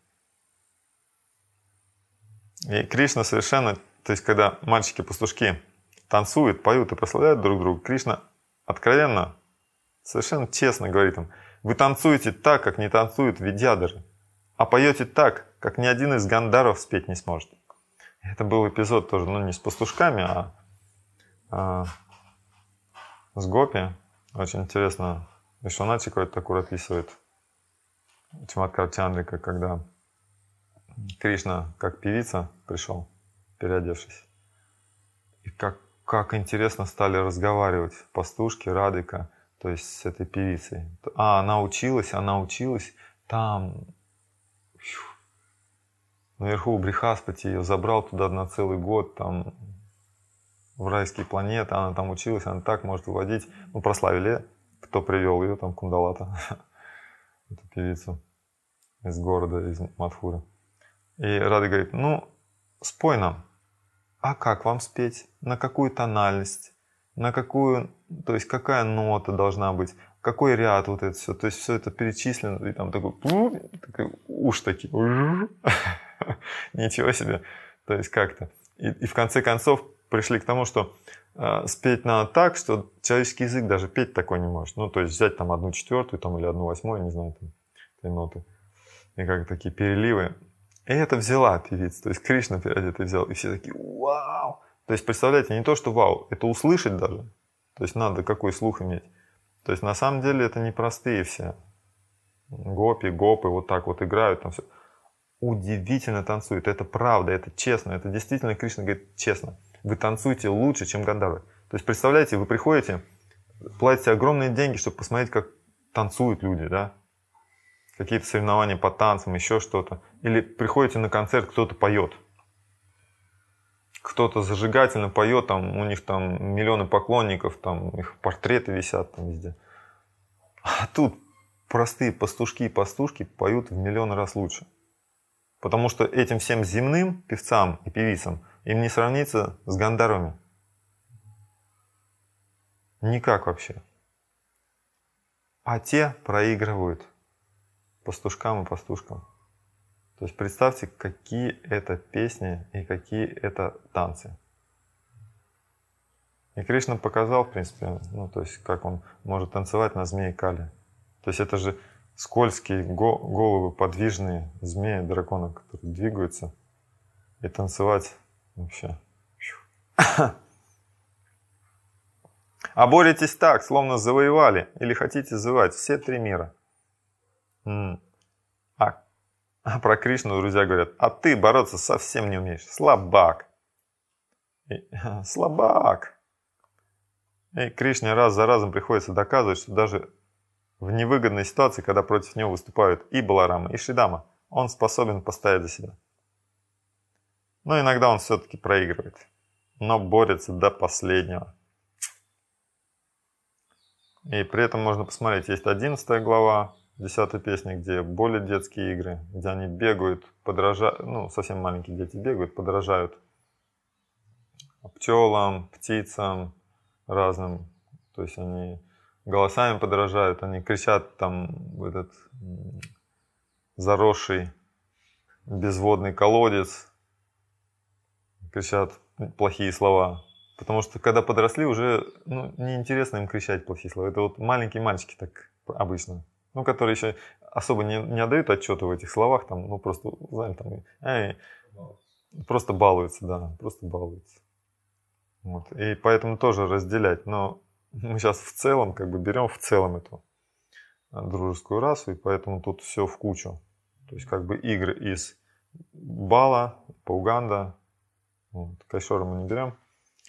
И Кришна совершенно, то есть когда мальчики-пастушки танцуют, поют и прославляют друг друга, Кришна откровенно, совершенно честно говорит им: вы танцуете так, как не танцуют видьядары, а поете так, как ни один из гандаров спеть не сможет. Это был эпизод тоже, ну не с пастушками, а, а с гопи. Очень интересно, Вишваначи какой-то такой описывает Чаматкар Чандрика, когда Кришна как певица пришел, переодевшись. И как, как интересно стали разговаривать пастушки, Радика, то есть с этой певицей. А, она училась, она училась там, фью, наверху у Брихаспати, ее забрал туда на целый год, там, в райские планеты, она там училась, она так может выводить. Ну, прославили, кто привел ее, там, Кундалата, эту певицу из города, из Мадхуры. И Рада говорит: ну, спой нам. А как вам спеть? На какую тональность? На какую, то есть какая нота должна быть? Какой ряд вот это все? То есть все это перечислено, и там такой, такой уж такие. Ничего себе. То есть как-то. И, и в конце концов пришли к тому, что э, спеть надо так, что человеческий язык даже петь такой не может. Ну, то есть взять там одну четвертую там, или одну восьмую, не знаю, там, этой ноты. И как такие переливы. И это взяла певица. То есть Кришна это взял. И все такие: вау! То есть представляете, не то, что вау, это услышать даже. То есть надо какой слух иметь. То есть на самом деле это непростые все. Гопи, гопы вот так вот играют там все. Удивительно танцуют. Это правда, это честно. Это действительно Кришна говорит честно. Вы танцуете лучше, чем гандharвы. То есть представляете, вы приходите, платите огромные деньги, чтобы посмотреть, как танцуют люди, да? Какие-то соревнования по танцам, еще что-то. Или приходите на концерт, кто-то поет. Кто-то зажигательно поет, там, у них там миллионы поклонников, там их портреты висят там везде. А тут простые пастушки и пастушки поют в миллион раз лучше. Потому что этим всем земным певцам и певицам им не сравнится с гандарвами. Никак вообще. А те проигрывают пастушкам и пастушкам. То есть представьте, какие это песни и какие это танцы. И Кришна показал, в принципе, ну, то есть как он может танцевать на змее Кали. То есть это же скользкие головы, подвижные змеи, дракона, которые двигаются, и танцевать вообще. А боретесь так, словно завоевали, или хотите завоевать все три мира. А, а про Кришну друзья говорят: а ты бороться совсем не умеешь, слабак. И, слабак. И Кришне раз за разом приходится доказывать, что даже в невыгодной ситуации, когда против него выступают и Баларама, и Шридама, он способен постоять за себя. Но иногда он все-таки проигрывает, но борется до последнего. И при этом можно посмотреть, есть одиннадцатая глава, десятая песня, где более детские игры, где они бегают, подражают, ну, совсем маленькие дети бегают, подражают пчелам, птицам разным, то есть они голосами подражают, они кричат там в этот заросший безводный колодец, кричат плохие слова. Потому что когда подросли, уже ну, неинтересно им кричать плохие слова. Это вот маленькие мальчики так обычно. Ну, которые еще особо не, не отдают отчета в этих словах, там, ну, просто, знаете, там, эй, просто балуются, да, просто балуются. Вот. И поэтому тоже разделять. Но мы сейчас в целом, как бы берем в целом эту дружескую расу, и поэтому тут все в кучу. То есть как бы игры из Бала, Пауганда, вот, Кайшора мы не берем.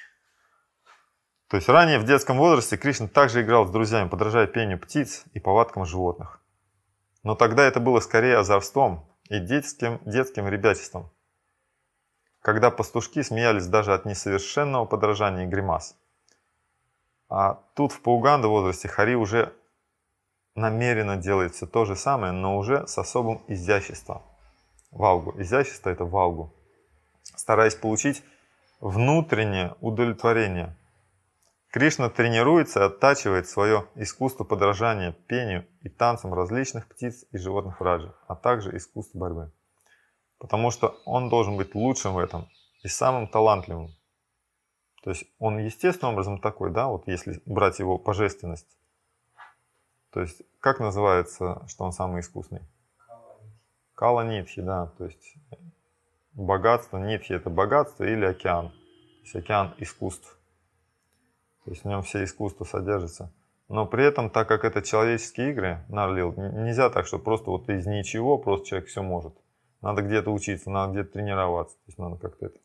То есть ранее в детском возрасте Кришна также играл с друзьями, подражая пению птиц и повадкам животных. Но тогда это было скорее озорством и детским, детским ребячеством, когда пастушки смеялись даже от несовершенного подражания и гримас. А тут в Пауганда возрасте Хари уже намеренно делает все то же самое, но уже с особым изяществом. Валгу. Изящество — это валгу. Стараясь получить внутреннее удовлетворение. Кришна тренируется и оттачивает свое искусство подражания пению и танцам различных птиц и животных в раджах, а также искусство борьбы. Потому что он должен быть лучшим в этом и самым талантливым. То есть он естественным образом такой, да, вот если брать его божественность. То есть как называется, что он самый искусный? Кала Нитхи, да, то есть богатство, Нитхи — это богатство или океан. То есть океан искусств. То есть в нем все искусства содержатся. Но при этом, так как это человеческие игры, Нарлил, нельзя так, что просто вот из ничего просто человек все может. Надо где-то учиться, надо где-то тренироваться. То есть надо как-то это.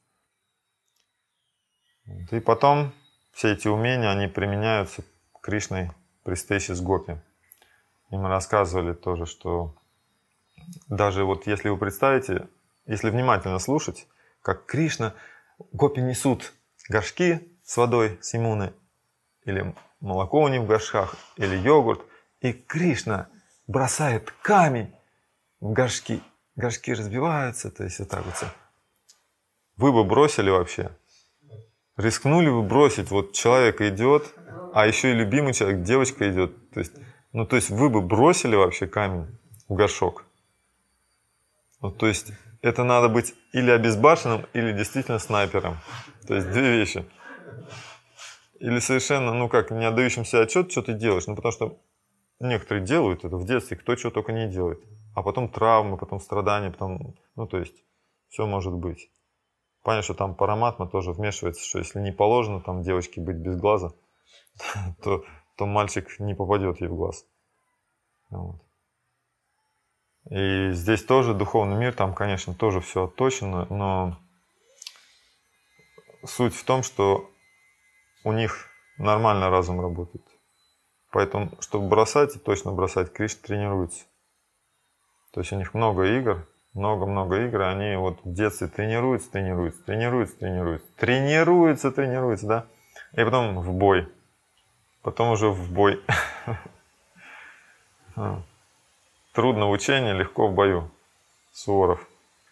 И потом все эти умения, они применяются Кришной при встрече с гопи. И мы рассказывали тоже, что даже вот если вы представите, если внимательно слушать, как Кришна, гопи несут горшки с водой с Ямуны, или молоко у них в горшках, или йогурт, и Кришна бросает камень в горшки. Горшки разбиваются, то есть вот так вот. Вы бы бросили вообще? Рискнули бы бросить? Вот человек идет, а еще и любимый человек, девочка идет. То есть, ну, то есть вы бы бросили вообще камень в горшок? Ну, то есть это надо быть или обезбашенным, или действительно снайпером. То есть две вещи. Или совершенно, ну как, не отдающим себе отчет, что ты делаешь. Ну потому что некоторые делают это в детстве, кто что только не делает. А потом травмы, потом страдания, потом, ну то есть все может быть. Понятно, что там Параматма тоже вмешивается, что если не положено там девочке быть без глаза, то, то мальчик не попадет ей в глаз. Вот. И здесь тоже духовный мир, там, конечно, тоже все отточено, но суть в том, что у них нормально разум работает. Поэтому, чтобы бросать и точно бросать, Кришна тренируется. То есть у них много игр, много-много игр, они вот в детстве тренируются, тренируются, тренируются, тренируются, тренируются, тренируются, да? И потом в бой. Потом уже в бой. Трудно в учении, легко в бою. Суворов.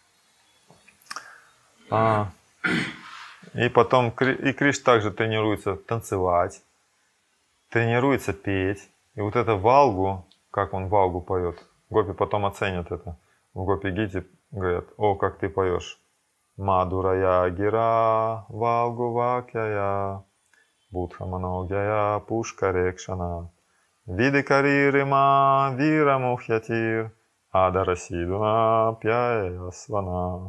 А, и потом и Криш также тренируется танцевать, тренируется петь. И вот это валгу, как он валгу поет, гопи потом оценят это. В Гопи-гите говорят: о, как ты поешь. Мадурая гира валгу вакяя будхаманогяя пушкарекшана Видикаририма вирамухьятир адарасидуна пяясвана.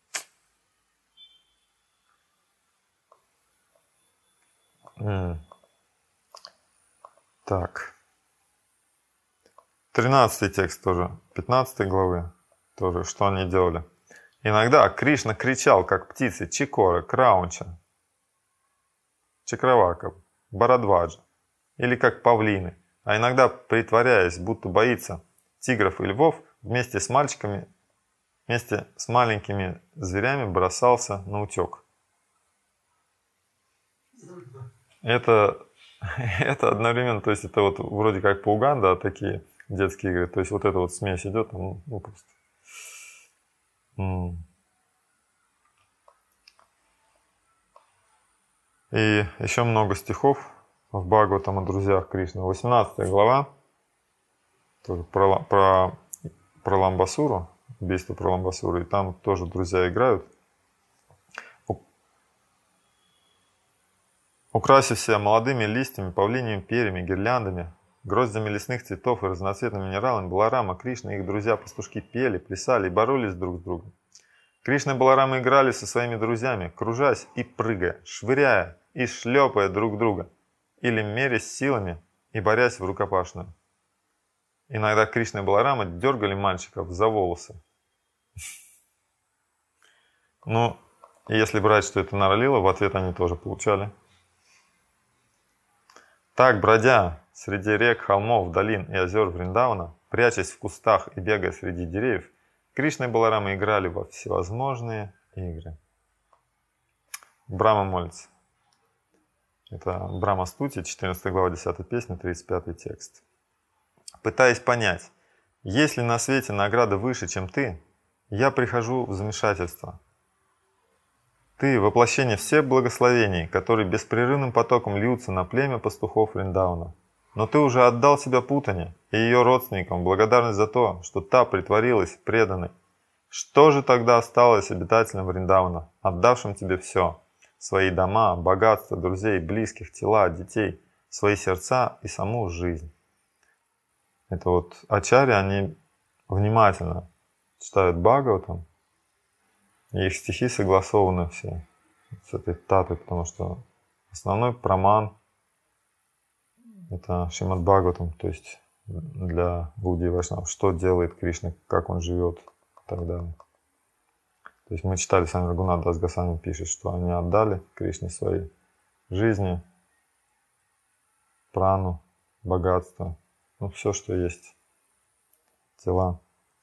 Так. Тринадцатый текст тоже, пятнадцатой главы тоже, что они делали. Иногда Кришна кричал, как птицы Чикора, Краунча, Чакравака, Барадваджа, или как павлины, а иногда, притворяясь, будто боится тигров и львов, вместе с мальчиками, вместе с маленькими зверями бросался на утек. Это, это одновременно, то есть это вот вроде как пауган, да, такие детские игры, то есть вот эта вот смесь идет, ну, ну просто. И еще много стихов в Бхагаватам о друзьях Кришны. восемнадцатая глава, тоже про, про, про Ламбасуру, убийство про Ламбасуру, и там тоже друзья играют. Украсив себя молодыми листьями, павлиньими перьями, гирляндами, гроздями лесных цветов и разноцветными минералами, Баларама, Кришна и их друзья-пастушки пели, плясали и боролись друг с другом. Кришна и Баларама играли со своими друзьями, кружась и прыгая, швыряя и шлепая друг друга, или мерясь силами и борясь в рукопашную. Иногда Кришна и Баларама дергали мальчиков за волосы. Ну, если брать, что это Наралила, в ответ они тоже получали. Так, бродя среди рек, холмов, долин и озер Вриндавана, прячась в кустах и бегая среди деревьев, Кришна и Баларама играли во всевозможные игры. Брахма молится. Это Брахма Стути, четырнадцатая глава, десятая песня, тридцать пятый текст. Пытаясь понять, есть ли на свете награда выше, чем ты, я прихожу в замешательство. Ты — воплощение всех благословений, которые беспрерывным потоком льются на племя пастухов Вриндавана. Но ты уже отдал себя путане и ее родственникам в благодарность за то, что та притворилась преданной. Что же тогда осталось обитателям Вриндавана, отдавшим тебе все? Свои дома, богатство, друзей, близких, тела, детей, свои сердца и саму жизнь. Это вот ачарьи, они внимательно читают Бхагаватам, и их стихи согласованы все с этой татой, потому что основной праман — это Шримад Бхагаватам, то есть для Гауди Вайшнав, что делает Кришна, как он живет и так далее. То есть мы читали, сами Рагунат Дас Госвами пишет, что они отдали Кришне свои жизни, прану, богатство, ну все, что есть, тела.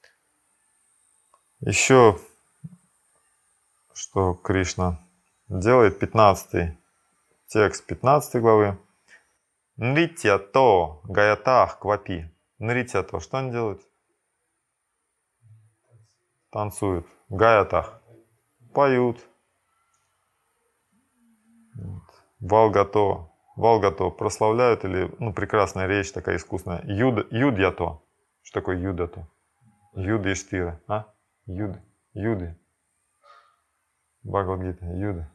Еще что Кришна делает, пятнадцатый текст пятнадцатой главы. Нритья то гаятах квапи. Нритья то, что он делает? Танцуют. Гаятах. Поют. Валгато. Валгато. Прославляют, или, ну, прекрасная речь такая искусная. Юд, юдьято. Что такое юдято? Юды и штира. А? Юды. Юды. Бхагавад-гита. Юды.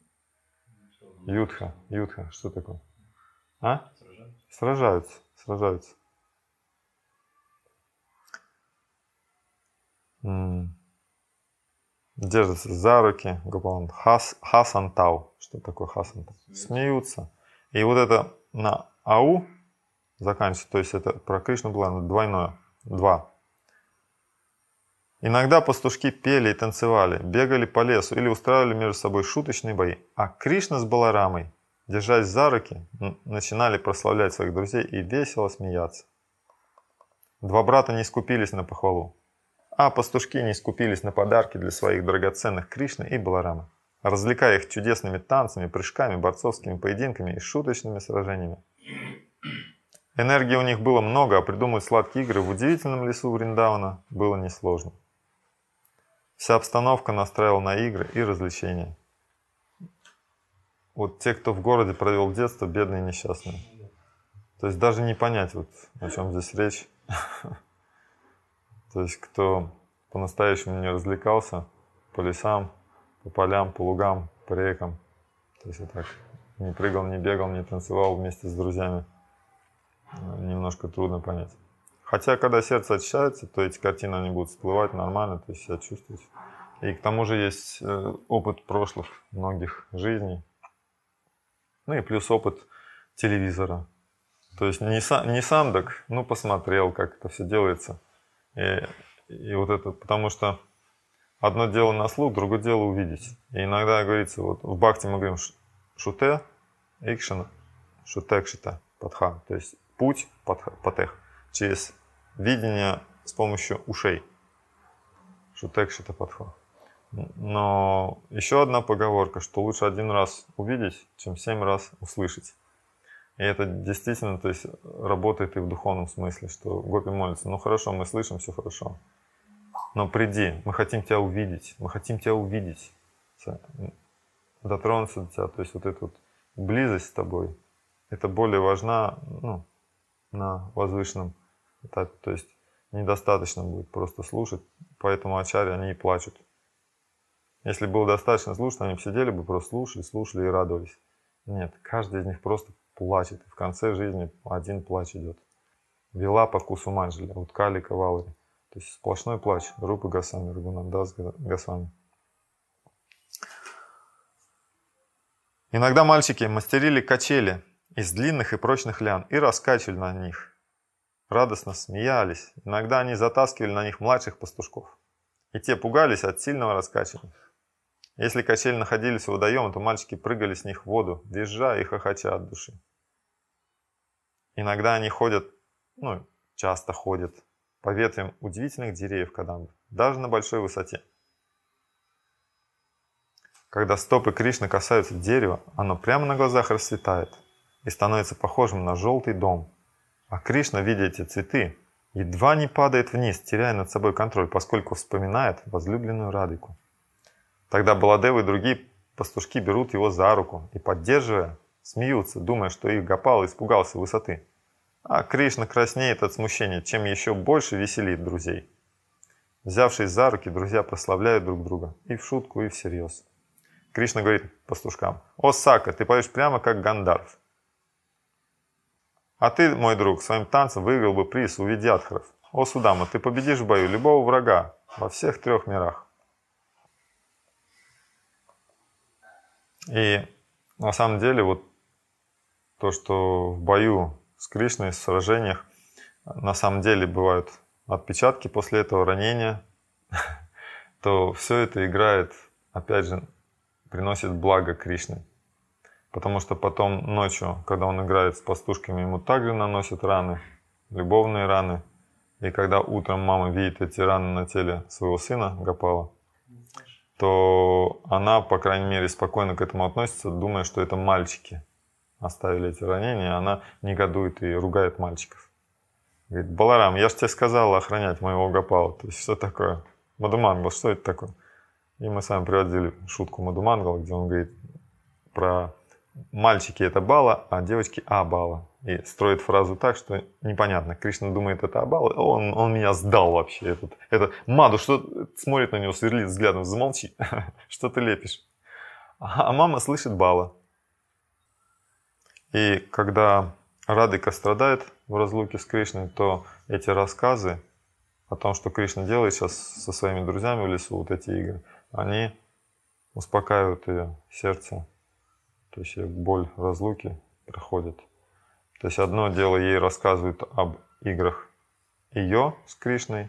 Юдха. Юдха. Что такое? А? Сражаются. Сражаются. М-м. Держатся за руки. Гопалан. Хас, хасантау. Что такое хасантау? Смеются. И вот это на ау заканчивается. То есть это про Кришну было двойное. Два. Иногда пастушки пели и танцевали, бегали по лесу или устраивали между собой шуточные бои. А Кришна с Баларамой, держась за руки, начинали прославлять своих друзей и весело смеяться. Два брата не скупились на похвалу, а пастушки не скупились на подарки для своих драгоценных Кришны и Баларамы, развлекая их чудесными танцами, прыжками, борцовскими поединками и шуточными сражениями. Энергии у них было много, а придумать сладкие игры в удивительном лесу Вриндавана было несложно. Вся обстановка настраивала на игры и развлечения. Вот те, кто в городе провел детство, бедные и несчастные. То есть даже не понять, вот, о чем здесь речь. То есть кто по-настоящему не развлекался по лесам, по полям, по лугам, по рекам. То есть вот так не прыгал, не бегал, не танцевал вместе с друзьями. немножко трудно понять. Хотя, когда сердце очищается, то эти картины они будут всплывать нормально, то есть себя чувствовать. И к тому же есть опыт прошлых многих жизней. Ну и плюс опыт телевизора. То есть не сам, не сам так, ну посмотрел, как это все делается. И, и вот это, потому что одно дело на слух, другое дело увидеть. И иногда говорится, вот в бхакти мы говорим шуте, икшана, шутекшита, падха. То есть путь, патех, через видение с помощью ушей. Шутекшита, падха. Но еще одна поговорка, что лучше один раз увидеть, чем семь раз услышать. И это действительно, то есть, работает и в духовном смысле, что гопи молятся: ну хорошо, мы слышим, все хорошо, но приди, мы хотим тебя увидеть, мы хотим тебя увидеть, дотронуться до тебя, то есть вот эта вот близость с тобой, это более важна, ну, на возвышенном этапе, то есть недостаточно будет просто слушать, поэтому ачарьи, они и плачут. Если было достаточно слушать, они бы сидели бы, просто слушали, слушали и радовались. Нет, каждый из них просто плачет. И в конце жизни один плач идет. Вилапа Кусуманджали, Уткали Кавалари. То есть сплошной плач. Рупа Госвами, Рагунандас Госвами. Иногда мальчики мастерили качели из длинных и прочных лян и раскачивали на них. Радостно смеялись. Иногда они затаскивали на них младших пастушков. И те пугались от сильного раскачивания. Если качели находились у водоема, то мальчики прыгали с них в воду, визжа и хохоча от души. Иногда они ходят, ну, часто ходят по ветвям удивительных деревьев Кадамбы, даже на большой высоте. Когда стопы Кришны касаются дерева, оно прямо на глазах расцветает и становится похожим на желтый дом. А Кришна, видя эти цветы, едва не падает вниз, теряя над собой контроль, поскольку вспоминает возлюбленную Радхику. Тогда Баладева и другие пастушки берут его за руку и, поддерживая, смеются, думая, что их Гопала испугался высоты. А Кришна краснеет от смущения, чем еще больше веселит друзей. Взявшись за руки, друзья прославляют друг друга и в шутку, и всерьез. Кришна говорит пастушкам: «О, Сака, ты поешь прямо как Гандарв. А ты, мой друг, своим танцем выиграл бы приз у Видьядхаров. О, Судама, ты победишь в бою любого врага во всех трех мирах». И на самом деле вот то, что в бою с Кришной, в сражениях, на самом деле бывают отпечатки после этого, ранения, то все это играет, опять же, приносит благо Кришне. Потому что потом ночью, когда он играет с пастушками, ему также наносят раны, любовные раны. И когда утром мама видит эти раны на теле своего сына Гопала, то она, по крайней мере, спокойно к этому относится, думая, что это мальчики оставили эти ранения, она негодует и ругает мальчиков. Говорит: «Баларам, я же тебе сказала охранять моего Гопала». То есть что такое? Мадхумангал, что это такое? И мы с вами приводили шутку Мадхумангала, где он говорит про мальчики это Бала, а девочки Абала. И строит фразу так, что непонятно. Кришна думает, это Абала, он, он меня сдал вообще. Этот, это Маду, что смотрит на него, сверлит взглядом: замолчи, что ты лепишь. А мама слышит Бала. И когда Радхика страдает в разлуке с Кришной, то эти рассказы о том, что Кришна делает сейчас со своими друзьями в лесу, вот эти игры, они успокаивают ее сердце. То есть боль разлуки проходит. То есть одно дело, ей рассказывают об играх ее с Кришной,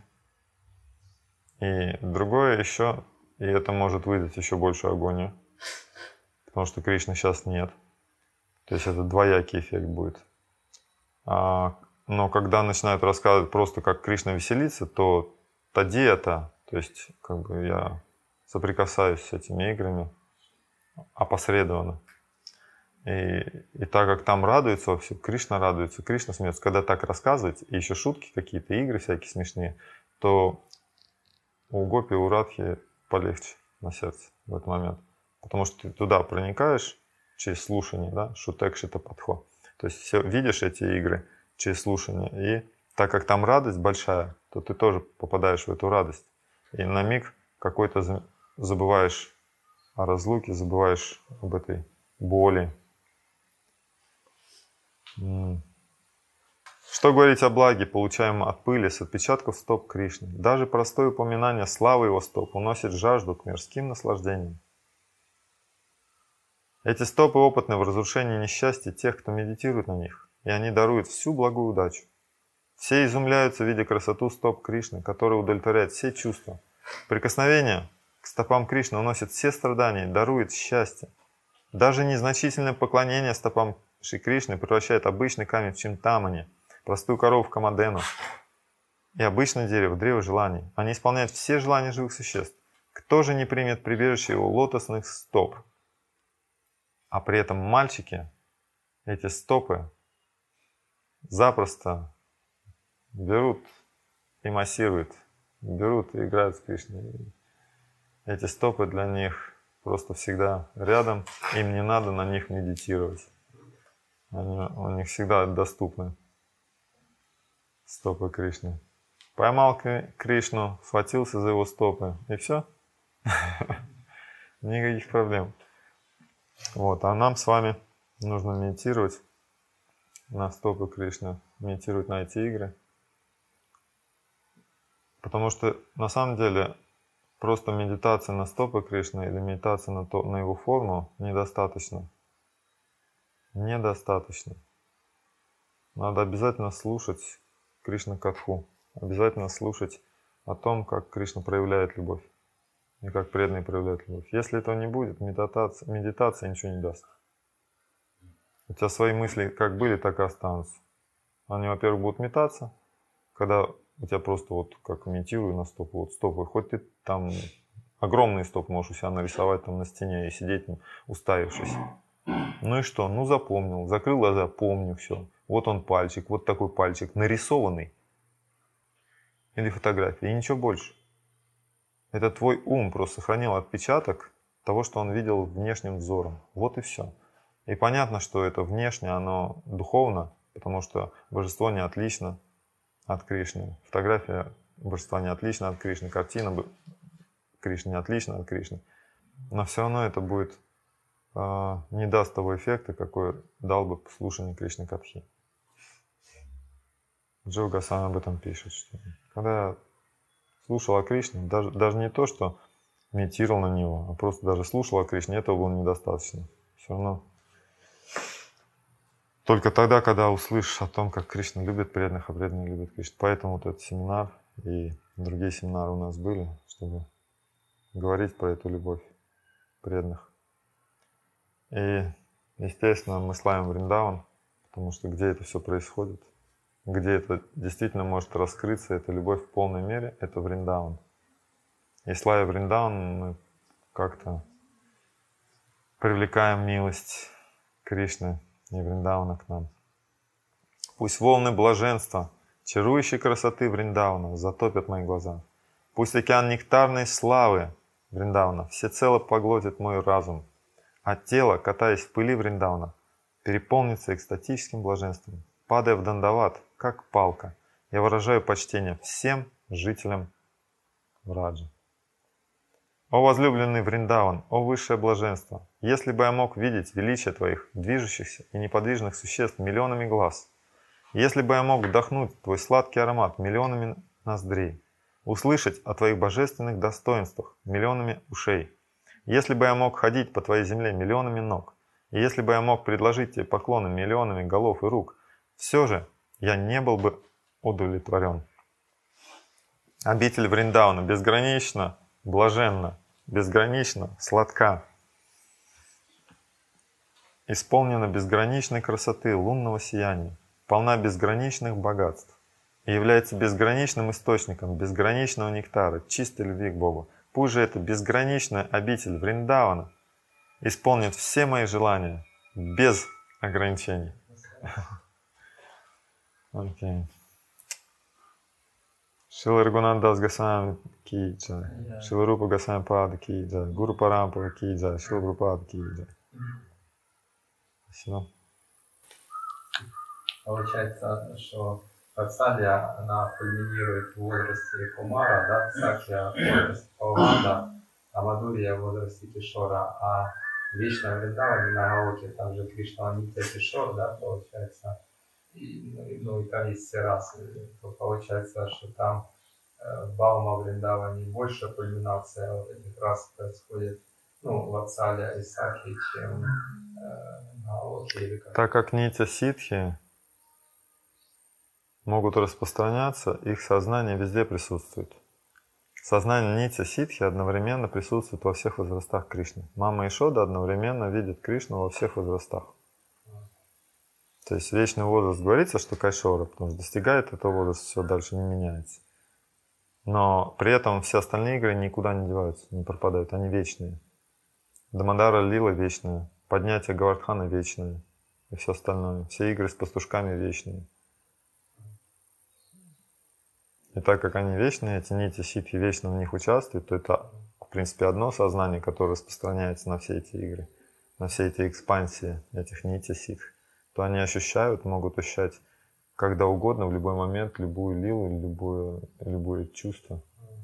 и другое еще, и это может вызвать еще большую агонию, потому что Кришны сейчас нет. То есть это двоякий эффект будет. А, но когда начинают рассказывать просто, как Кришна веселится, то тадиета, то есть как бы я соприкасаюсь с этими играми опосредованно. И, и так как там радуется вовсю, Кришна радуется, Кришна смеется. Когда так рассказывать, и еще шутки какие-то, игры всякие смешные, то у гопи, у радхи полегче на сердце в этот момент. Потому что ты туда проникаешь через слушание, да, шутекшита падхо. То есть все, видишь эти игры через слушание. И так как там радость большая, то ты тоже попадаешь в эту радость. И на миг какой-то забываешь о разлуке, забываешь об этой боли. Что говорить о благе, получаемом от пыли с отпечатков стоп Кришны? Даже простое упоминание славы его стоп уносит жажду к мирским наслаждениям. Эти стопы опытны в разрушении несчастья тех, кто медитирует на них, и они даруют всю благую удачу. Все изумляются, видя красоту стоп Кришны, которая удовлетворяет все чувства. Прикосновение к стопам Кришны уносит все страдания, дарует счастье. Даже незначительное поклонение стопам Шри Кришны превращает обычный камень в чинтамани, простую корову в камадену и обычное дерево в древо желаний. Они исполняют все желания живых существ. Кто же не примет прибежище его лотосных стоп? А при этом мальчики эти стопы запросто берут и массируют, берут и играют с Кришной. Эти стопы для них просто всегда рядом, им не надо на них медитировать. Они у них всегда доступны. Стопы Кришны. Поймал Кришну, схватился за его стопы, и все. Никаких проблем. Вот, а нам с вами нужно медитировать на стопы Кришны, медитировать на эти игры. Потому что на самом деле просто медитация на стопы Кришны или медитация на, то, на его форму недостаточно. Недостаточно. Надо обязательно слушать Кришна Катху, обязательно слушать о том, как Кришна проявляет любовь и как преданные проявляют любовь. Если этого не будет, медитация, медитация ничего не даст. У тебя свои мысли как были, так и останутся. Они, во-первых, будут метаться, когда у тебя просто вот как медитирую на стопы, вот стопы, хоть ты там огромные стопы можешь у себя нарисовать там на стене и сидеть уставившись. Ну и что? Ну запомнил, закрыл глаза, помню все. Вот он пальчик, вот такой пальчик, нарисованный. Или фотография, и ничего больше. Это твой ум просто сохранил отпечаток того, что он видел внешним взором. Вот и все. И понятно, что это внешне, оно духовно, потому что божество не отлично от Кришны. Фотография божества не отлична от Кришны, картина Кришны не отлична от Кришны. Но все равно это будет э, не даст того эффекта, какой дал бы слушание Кришны Катхи. Джива Госвами об этом пишет, что когда я слушал о Кришне, даже, даже не то, что медитировал на него, а просто даже слушал о Кришне, этого было недостаточно. Все равно только тогда, когда услышишь о том, как Кришна любит преданных, а преданные любят Кришну. Поэтому вот этот семинар и другие семинары у нас были, чтобы говорить про эту любовь преданных. И, естественно, мы славим Вриндаван, потому что где это все происходит, где это действительно может раскрыться, эта любовь в полной мере, это Вриндаван. И славя Вриндаван, мы как-то привлекаем милость Кришны и Вриндавана к нам. Пусть волны блаженства, чарующей красоты Вриндавана затопят мои глаза. Пусть океан нектарной славы Вриндавана всецело поглотит мой разум, а тело, катаясь в пыли Вриндавана, переполнится экстатическим блаженством. Падая в дандават, как палка, я выражаю почтение всем жителям Враджи. О возлюбленный Вриндаван, о высшее блаженство! Если бы я мог видеть величие Твоих движущихся и неподвижных существ миллионами глаз, если бы я мог вдохнуть Твой сладкий аромат миллионами ноздрей, услышать о Твоих божественных достоинствах миллионами ушей, если бы я мог ходить по Твоей земле миллионами ног, и если бы я мог предложить Тебе поклоны миллионами голов и рук, все же я не был бы удовлетворен. Обитель Вриндавана безгранично блаженна, безгранично сладка, исполнена безграничной красоты лунного сияния, полна безграничных богатств и является безграничным источником безграничного нектара, чистой любви к Богу. Пусть же эта безграничная обитель Вриндавана исполнит все мои желания без ограничений. Окей. Шрила Рагунат Дас Госвами ки джай, Шрила Рупа Госвами Пада ки джай, Гуру Парампара ки джай, Шрила Прабхупада ки джай. Спасибо. Получается, что Ватсалия, она кульминирует в возрасте Кумара, да, Сакья в возрасте Павлада, а Мадурья в возрасте Кишора, а Вишна Вриндавана на Гаоке, там же Кришна Нитья Кишор, да, получается. и, ну, и там есть все расы, то получается, что там э, в Баума, Вриндаване больше кульминация вот этих рас происходит, ну, в Ватсале и Саки, чем э, на Локе или как. Так как нити ситхи могут распространяться, их сознание везде присутствует. Сознание нити ситхи одновременно присутствует во всех возрастах Кришны. Мама Ишода одновременно видит Кришну во всех возрастах. То есть вечный возраст говорится, что Кайшора, потому что достигает этого возраста, все дальше не меняется. Но при этом все остальные игры никуда не деваются, не пропадают, они вечные. Дамодара Лила вечная, поднятие Гавардхана вечное и все остальное. Все игры с пастушками вечные. И так как они вечные, эти нити ситхи вечно в них участвуют, то это, в принципе, одно сознание, которое распространяется на все эти игры, на все эти экспансии этих нити ситх, то они ощущают, могут ощущать когда угодно, в любой момент, любую лилу, любое, любое чувство.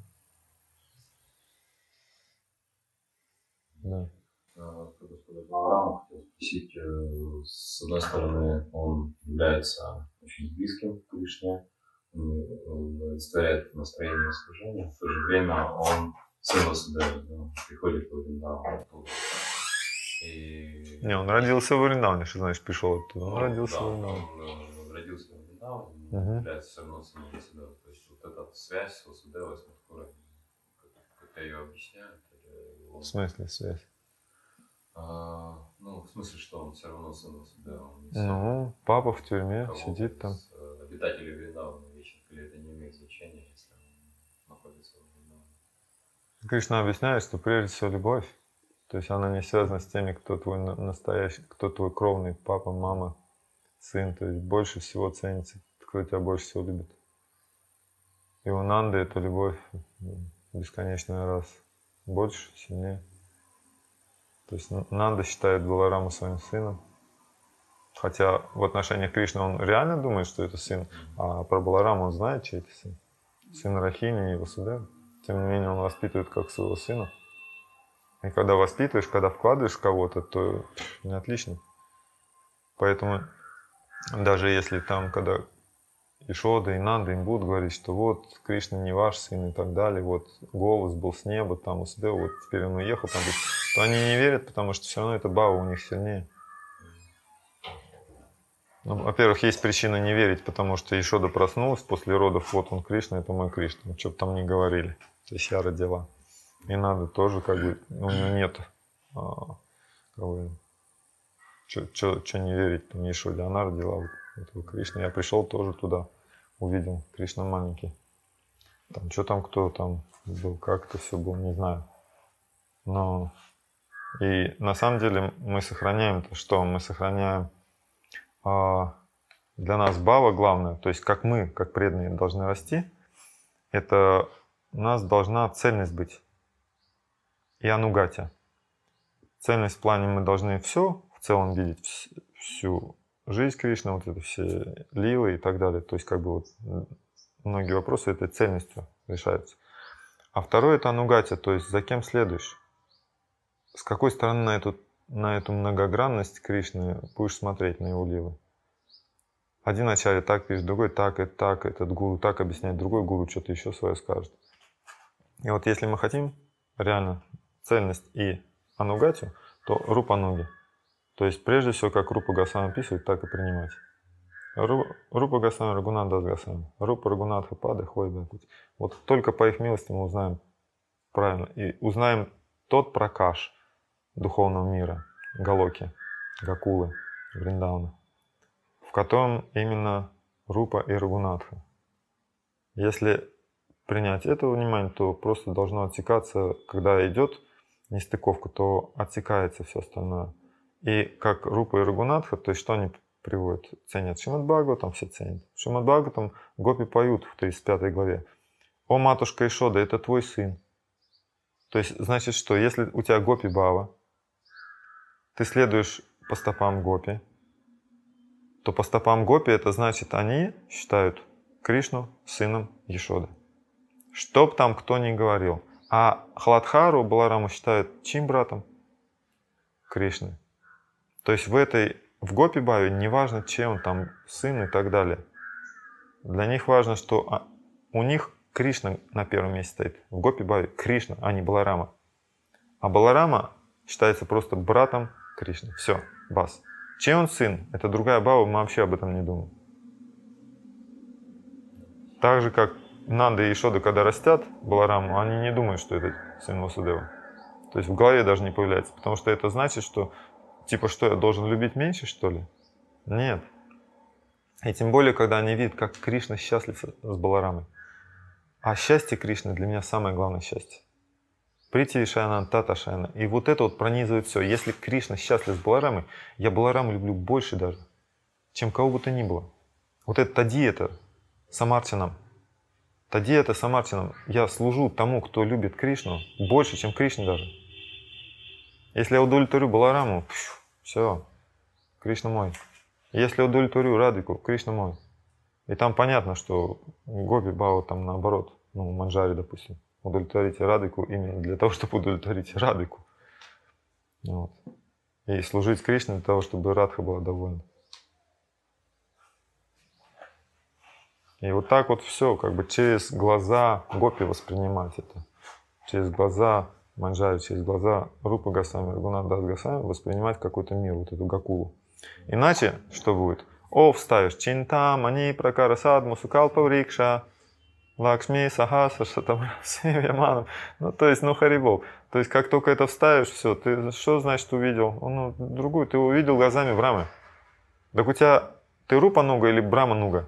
Да. Господа Баларама, хотел спросить, с одной стороны, он является очень близким к Кришне, он олицетворяет настроение служения, в то же время он сын Васудевы, да, приходит в Вриндаван оттуда. И... Не, он родился в Вриндаване, что значит пришел оттуда? Он ну, родился да, в Вриндаване. Он, он родился в Вриндаване, но угу. является все равно сыном Васудевы. То есть вот эта связь с Васудевой, с Мадхурой, как-то ее объясняют? Или он... В смысле связь? А, ну, в смысле, что он все равно сын Васудева. Ну, папа в тюрьме сидит там. Обитатели Вриндавана вечных, или это не имеет значения, если он находится в Вриндаване? Кришна объясняет, что прежде всего любовь. То есть она не связана с теми, кто твой настоящий, кто твой кровный, папа, мама, сын. То есть больше всего ценится, кто тебя больше всего любит. И у Нанды это любовь бесконечный раз. Больше, сильнее. То есть Нанда считает Балараму своим сыном. Хотя в отношениях Кришны он реально думает, что это сын, а про Балараму он знает, чей это сын. Сын Рахини и Васудева. Тем не менее, он воспитывает как своего сына. И когда воспитываешь, когда вкладываешь в кого-то, то не отлично. Поэтому даже если там, когда Ишода и Нанда им будут говорить, что вот Кришна не ваш сын и так далее, вот голос был с неба, там Васудева, вот теперь он уехал, там, то они не верят, потому что все равно эта бава у них сильнее. Ну, во-первых, есть причина не верить, потому что Ишода проснулась после родов, вот он Кришна, это мой Кришна, что бы там ни говорили. То есть я родила. И надо тоже, как бы, у него нет, а, как бы, что не верить, там Ишоде, она родила вот этого Кришну. Я пришел тоже туда, увидел, Кришна маленький. Там, что там, кто там был, как это все было, не знаю. Но и на самом деле мы сохраняем то, что мы сохраняем. А для нас бава главное, то есть как мы, как преданные, должны расти, это у нас должна цельность быть и анугатия. Цельность в плане мы должны все в целом видеть, всю жизнь Кришны, вот это все лилы и так далее. То есть как бы вот многие вопросы этой цельностью решаются. А второе это анугатия, то есть за кем следуешь. С какой стороны на эту, на эту многогранность Кришны будешь смотреть, на его лилы. Один ачарья так пишет, другой так, и так, этот гуру так объясняет, другой гуру что-то еще свое скажет. И вот если мы хотим реально цельность и анугатию, то рупа-нуги. То есть прежде всего, как Рупа Госвами описывает, так и принимать. Рупа Госвами, Рагунат Дас Госвами, Рупа Рагунатха Пада, Хойда. Вот только по их милости мы узнаем правильно. И узнаем тот пракаш духовного мира, Галоки, Гакулы, Вриндавана, в котором именно Рупа и Рагунатха. Если принять это внимание, то просто должно отсекаться, когда идет нестыковка, то отсекается все остальное. И как Рупа и Рагунатха, то есть что они приводят? Ценят Шримад Бхагаватам, все ценят. В Шримад Бхагаватам гопи поют в тридцать пятой главе. «О, матушка Ишода, это твой сын». То есть значит что? Если у тебя гопи бава, ты следуешь по стопам гопи, то по стопам гопи это значит, они считают Кришну сыном Ешоды. Чтоб там кто ни говорил. А Хладхару Балараму считают чьим братом? Кришны. То есть в этой в Гопи Бхаве не важно, чем там сын и так далее. Для них важно, что у них Кришна на первом месте стоит. В Гопи Бхаве Кришна, а не Баларама. А Баларама считается просто братом Кришны. Все, бас. Чей он сын? Это другая бхава, мы вообще об этом не думаем. Так же, как Нанда и Ишода, когда растят Балараму, они не думают, что это сын Васудева. То есть в голове даже не появляется. Потому что это значит, что типа что, я должен любить меньше, что ли? Нет. И тем более, когда они видят, как Кришна счастлив с Баларамой. А счастье Кришны для меня самое главное счастье. Прити Шайна, Тата Шайна. И вот это вот пронизывает все. Если Кришна счастлив с Баларамой, я Балараму люблю больше даже, чем кого бы то ни было. Вот это Тади, это Самартинам. Тади это Самартинам. Я служу тому, кто любит Кришну, больше, чем Кришне даже. Если я удовлетворю Балараму, все, Кришна мой. Если я удовлетворю Радику, Кришна мой. И там понятно, что Гопи Бхава там наоборот, ну, Манджари, допустим. Удовлетворите Радику именно для того, чтобы удовлетворить Радику. Вот. И служить Кришне для того, чтобы Радха была довольна. И вот так вот все, как бы через глаза Гопи воспринимать это. Через глаза Манджари, через глаза Рупа Госвами, Рагунат Дас Госвами воспринимать какой-то мир, вот эту Гакулу. Иначе что будет? О, вставишь Чинта, Мани, Пракара, Садму, Сукалпа, Врикша, Лакшми, Сахаса, Шатамра, Яманом. Ну, то есть, ну, Харибол. То есть, как только это вставишь, все, ты что значит увидел? Ну, другую, ты увидел глазами Брамы. Так у тебя, ты Рупа Нуга или Брама Нуга?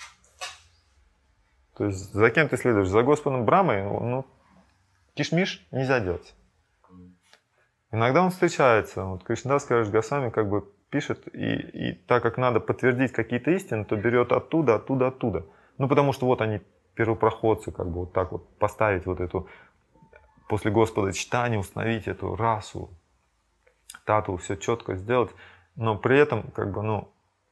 То есть, за кем ты следуешь? За Господом Брамой? Ну, кишмиш нельзя делать. Иногда он встречается. Вот Кришнадас Госвами как бы пишет, и, и так как надо подтвердить какие-то истины, то берет оттуда, оттуда, оттуда. Ну, потому что вот они первопроходцы, как бы вот так вот поставить вот эту, после Господа читания установить эту расу, тату, все четко сделать, но при этом, как бы, ну,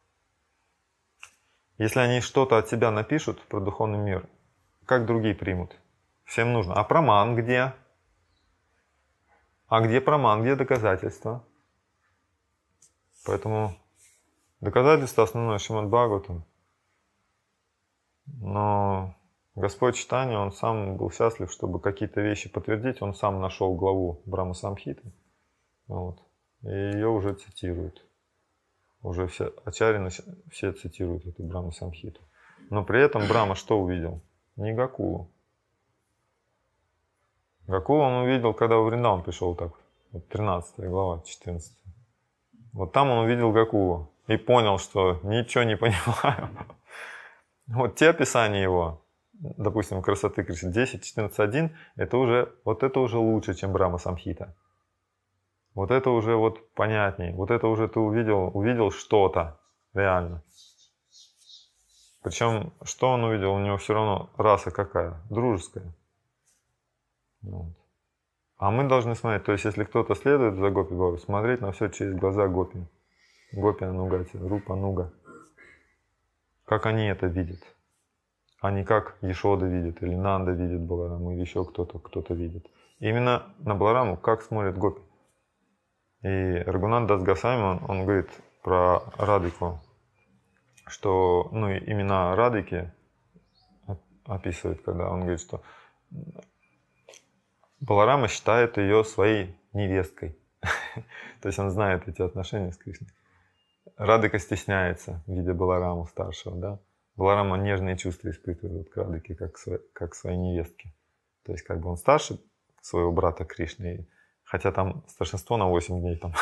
если они что-то от себя напишут про духовный мир, как другие примут? Всем нужно. А праман где? А где праман, где доказательства? Поэтому доказательство основное Шримад Бхагаватам. Но Господь Чайтанья, он сам был счастлив, чтобы какие-то вещи подтвердить. Он сам нашел главу Брахма Самхиты. Вот. И ее уже цитируют. Уже все ачарьи все цитируют эту Брахма Самхиту. Но при этом Брахма что увидел? Не Гакулу. Гакулу он увидел, когда во Вриндаван пришел так. Вот тринадцатая глава, четырнадцатая. Вот там он увидел Гакулу и понял, что ничего не понимаю. Вот те описания его, допустим, красоты Кришны десять, четырнадцать, один, это уже, вот это уже лучше, чем Брахма Самхита. Вот это уже вот понятнее. Вот это уже ты увидел, увидел что-то реально. Причем, что он увидел, у него все равно раса какая? Дружеская. Вот. А мы должны смотреть, то есть если кто-то следует за Гопи Бхавой, смотреть на все через глаза Гопи. Гопи Анугати, Рупа Нуга. Как они это видят. А не как Ешода видит, или Нанда видит Балараму, или еще кто-то, кто-то видит. И именно на Балараму как смотрит Гопи. И Рагунат Дас Госвами, он, он говорит про Радику, что, ну, имена Радики описывает, когда он говорит, что Баларама считает ее своей невесткой. То есть он знает эти отношения с Кришной. Радика стесняется, видя Балараму старшего, да. Баларама нежные чувства испытывает к Радике, как, как к своей невестке. То есть как бы он старше своего брата Кришны, хотя там старшинство на восемь дней там.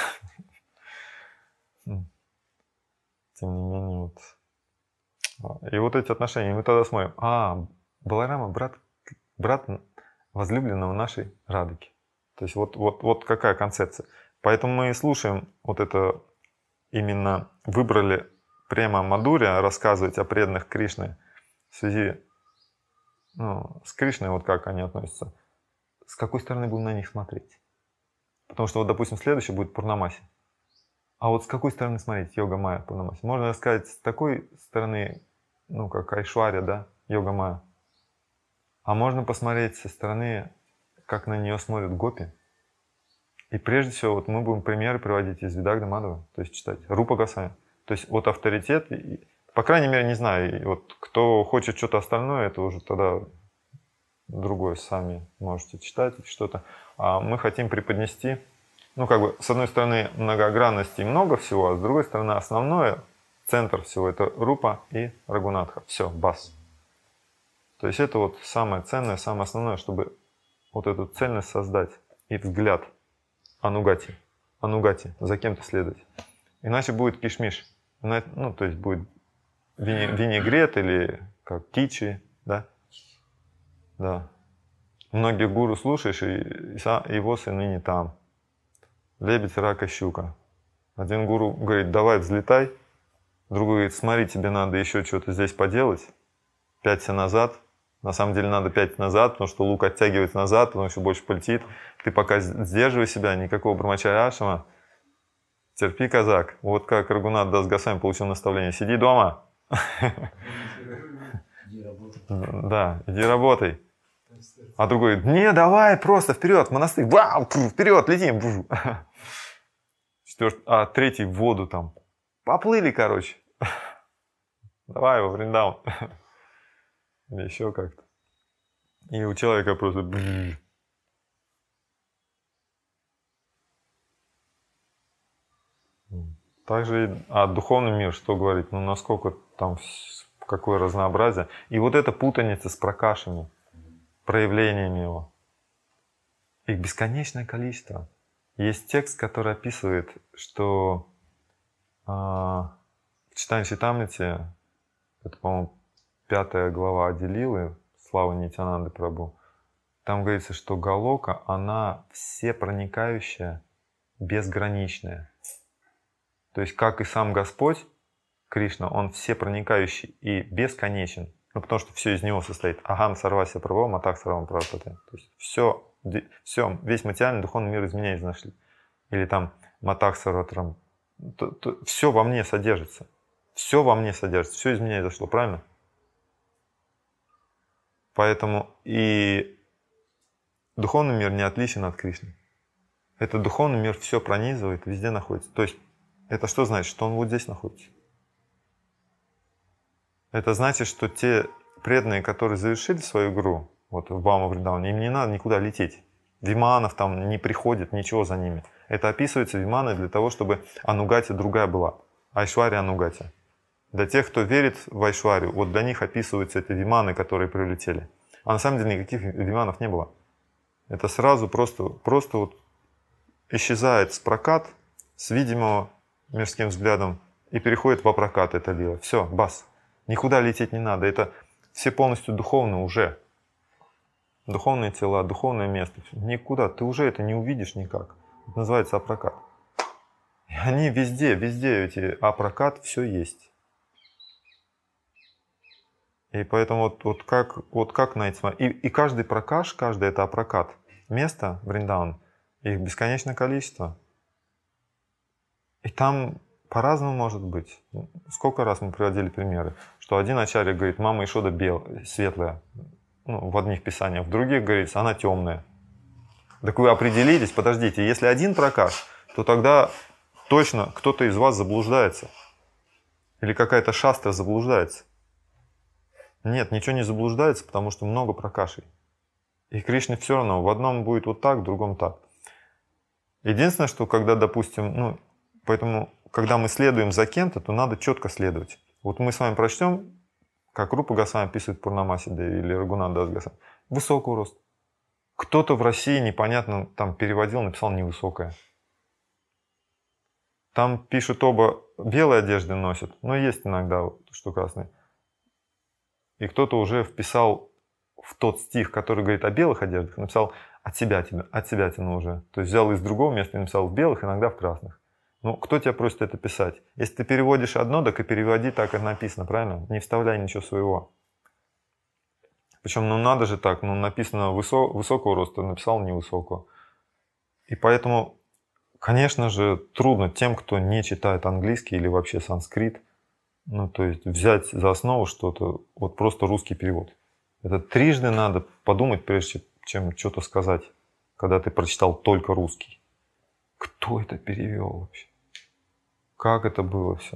Тем не менее, вот. И вот эти отношения, мы тогда смотрим, а, Баларама брат, брат возлюбленного нашей Радики. То есть вот, вот, вот какая концепция. Поэтому мы слушаем вот это, именно выбрали Према Мадурья рассказывать о преданных Кришны в связи, ну, с Кришной, вот как они относятся. С какой стороны будем на них смотреть? Потому что вот, допустим, следующий будет Пурнамаси. А вот с какой стороны смотреть Йога Майя Пурнамаси? Можно сказать, с такой стороны, ну, как Айшварья, да, Йога Майя. А можно посмотреть со стороны, как на нее смотрят Гопи. И прежде всего, вот мы будем примеры приводить из Видагда Мадхава, то есть читать Рупа Госвами. То есть вот авторитет, по крайней мере, не знаю, вот кто хочет что-то остальное, это уже тогда другое, сами можете читать что-то. А мы хотим преподнести, ну как бы, с одной стороны, многогранности и много всего, а с другой стороны, основное, центр всего, это Рупа и Рагунатха. Все, бас. То есть это вот самое ценное, самое основное, чтобы вот эту цельность создать и взгляд анугати, анугати, за кем-то следовать. Иначе будет кишмиш, ну то есть будет винегрет или как кичи, да? Да. Многих гуру слушаешь, и его сыны не там. Лебедь, рак и щука. Один гуру говорит, давай взлетай. Другой говорит, смотри, тебе надо еще что-то здесь поделать. Пяться назад. На самом деле надо пять назад, потому что лук оттягивает назад, потому что больше полетит. Ты пока сдерживай себя, никакого брамачарья ашрама. Терпи, казак. Вот как Рагунат Дас Госвами получил наставление. Сиди дома. Иди работай. Да, иди работай. А другой говорит, не, давай, просто вперед, в монастырь. Вау, вперед, летим. Четвертый, а третий в воду там. Поплыли, короче. Давай его в Вриндаун. Или еще как-то. И у человека просто... Также, а духовный мир, что говорить? Ну, насколько там, какое разнообразие. И вот эта путаница с пракашами, проявлениями его. Их бесконечное количество. Есть текст, который описывает, что э, в Читани Читамрите, это, по-моему, пятая глава Ади-лилы, слава Нитьянанды Прабху, там говорится, что Галока, она всепроникающая, безграничная. То есть, как и сам Господь, Кришна, он всепроникающий и бесконечен. Ну, потому что все из него состоит. Агам сарвася прабхава, матах сарвам прабхапате. То есть, все, все, весь материальный духовный мир из меня изнашли. Или там матах сарватрам. Все во мне содержится. Все во мне содержится. Все из меня изошло, правильно? Поэтому и духовный мир не отличен от Кришны. Этот духовный мир все пронизывает, везде находится. То есть, это что значит? Что он вот здесь находится. Это значит, что те преданные, которые завершили свою игру вот в Бхаума Вриндаване, им не надо никуда лететь. Виманов там не приходит, ничего за ними. Это описывается виманы для того, чтобы анугати другая была. Айшвария анугати. Для тех, кто верит в Айшварию, вот для них описываются эти виманы, которые прилетели. А на самом деле никаких виманов не было. Это сразу просто, просто вот исчезает с прокат, с видимого мирским взглядом, и переходит в апрокат это дело. Все, бас. Никуда лететь не надо. Это все полностью духовно уже. Духовные тела, духовное место. Никуда. Ты уже это не увидишь никак. Это называется апрокат. И они везде, везде эти апрокат, все есть. И поэтому вот, вот, как, вот как найти... И, и каждый пракаш, каждый это апрокат. Место, Вриндаун, их бесконечное количество. И там по-разному может быть. Сколько раз мы приводили примеры, что один ачарья говорит, мама Ишода белая, светлая, ну, в одних писаниях, в других говорится, она темная. Так вы определились, подождите, если один пракаш, то тогда точно кто-то из вас заблуждается. Или какая-то шастра заблуждается. Нет, ничего не заблуждается, потому что много пракашей. И Кришне все равно, в одном будет вот так, в другом так. Единственное, что когда, допустим, ну, поэтому, когда мы следуем за кем-то, то надо четко следовать. Вот мы с вами прочтем, как Рупа Госвами описывает Пурнамасида или Рагунат Дас Госвами. Высокого роста. Кто-то в России непонятно там переводил, написал невысокая. Там пишут оба белые одежды носят, но есть иногда, что красные. И кто-то уже вписал в тот стих, который говорит о белых одеждах, написал от себя тебя, от себя тяну уже. То есть взял из другого места и написал в белых, иногда в красных. Ну, кто тебя просит это писать? Если ты переводишь одно, так и переводи так, как написано, правильно? Не вставляй ничего своего. Причем, ну надо же так, ну написано высо- высокого роста, написал невысокого. И поэтому, конечно же, трудно тем, кто не читает английский или вообще санскрит, ну то есть взять за основу что-то, вот просто русский перевод. Это трижды надо подумать, прежде чем что-то сказать, когда ты прочитал только русский. кто это перевел вообще? Как это было все?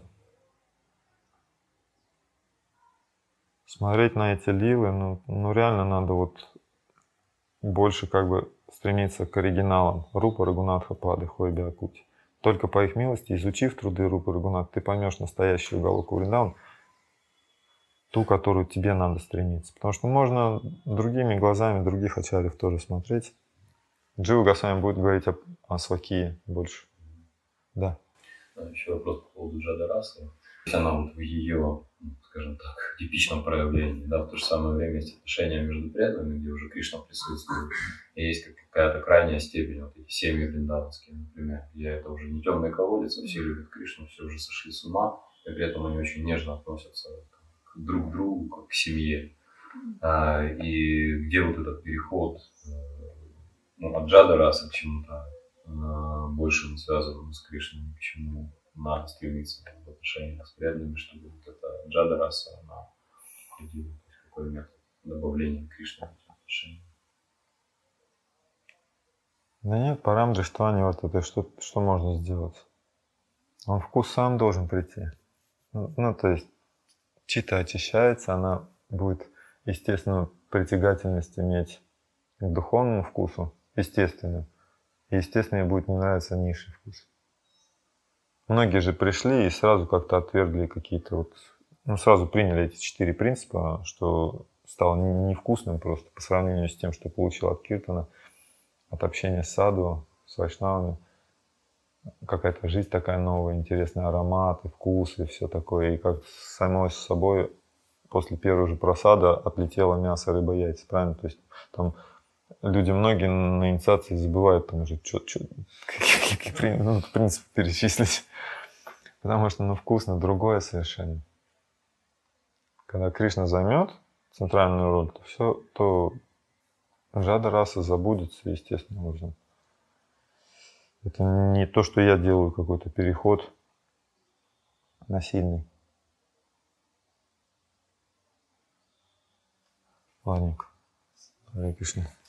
Смотреть на эти лилы, ну, ну реально надо вот больше как бы стремиться к оригиналам Рупа Рагунатха Пады Хой Бякути. Только по их милости, изучив труды Рупы Рагунатха, ты поймешь настоящую Галоку Вриндаван, ту, которую тебе надо стремиться. Потому что можно другими глазами других ачарьев тоже смотреть. Джива Госвами будет говорить о, о Свакии больше. Да. Еще вопрос по поводу Джады Расы. То есть она вот в ее, скажем так, типичном проявлении, да, в то же самое время есть отношения между преданными, где уже Кришна присутствует, и есть какая-то крайняя степень, вот эти семьи вриндаванские, например, где это уже не темный колодец, а все любят Кришну, все уже сошли с ума, и при этом они очень нежно относятся к друг другу, как к семье. А, и где вот этот переход ну, от Джады Расы к чему-то больше связанному с Кришной, к чему надо стремиться в отношениях с преданными, чтобы вот эта Джада Раса, она входила. То есть какой метод добавления Кришны в эти отношения? Да нет, по Рамдриштване вот это что, что можно сделать? Он вкус сам должен прийти. Ну, ну то есть чита очищается, она будет естественную притягательность иметь к духовному вкусу, естественно. И, естественно, ей будет не нравиться низший вкус. Многие же пришли и сразу как-то отвергли какие-то вот... Ну, сразу приняли эти четыре принципа, что стало невкусным просто по сравнению с тем, что получил от киртана, от общения с саду, с вайшнавами. Какая-то жизнь такая новая, интересные ароматы, вкусы, все такое. И как самой с собой после первого же просада отлетело мясо, рыба, яйца, правильно? То есть там... Люди многие на инициации забывают там уже, что, что, какие ну, в принципе, перечислить. Потому что, ну, вкусно другое совершенно. Когда Кришна займет центральную роль, то все, то Джада Раса забудется естественным образом. Это не то, что я делаю какой-то переход насильный. Ладненько. Харе Кришна.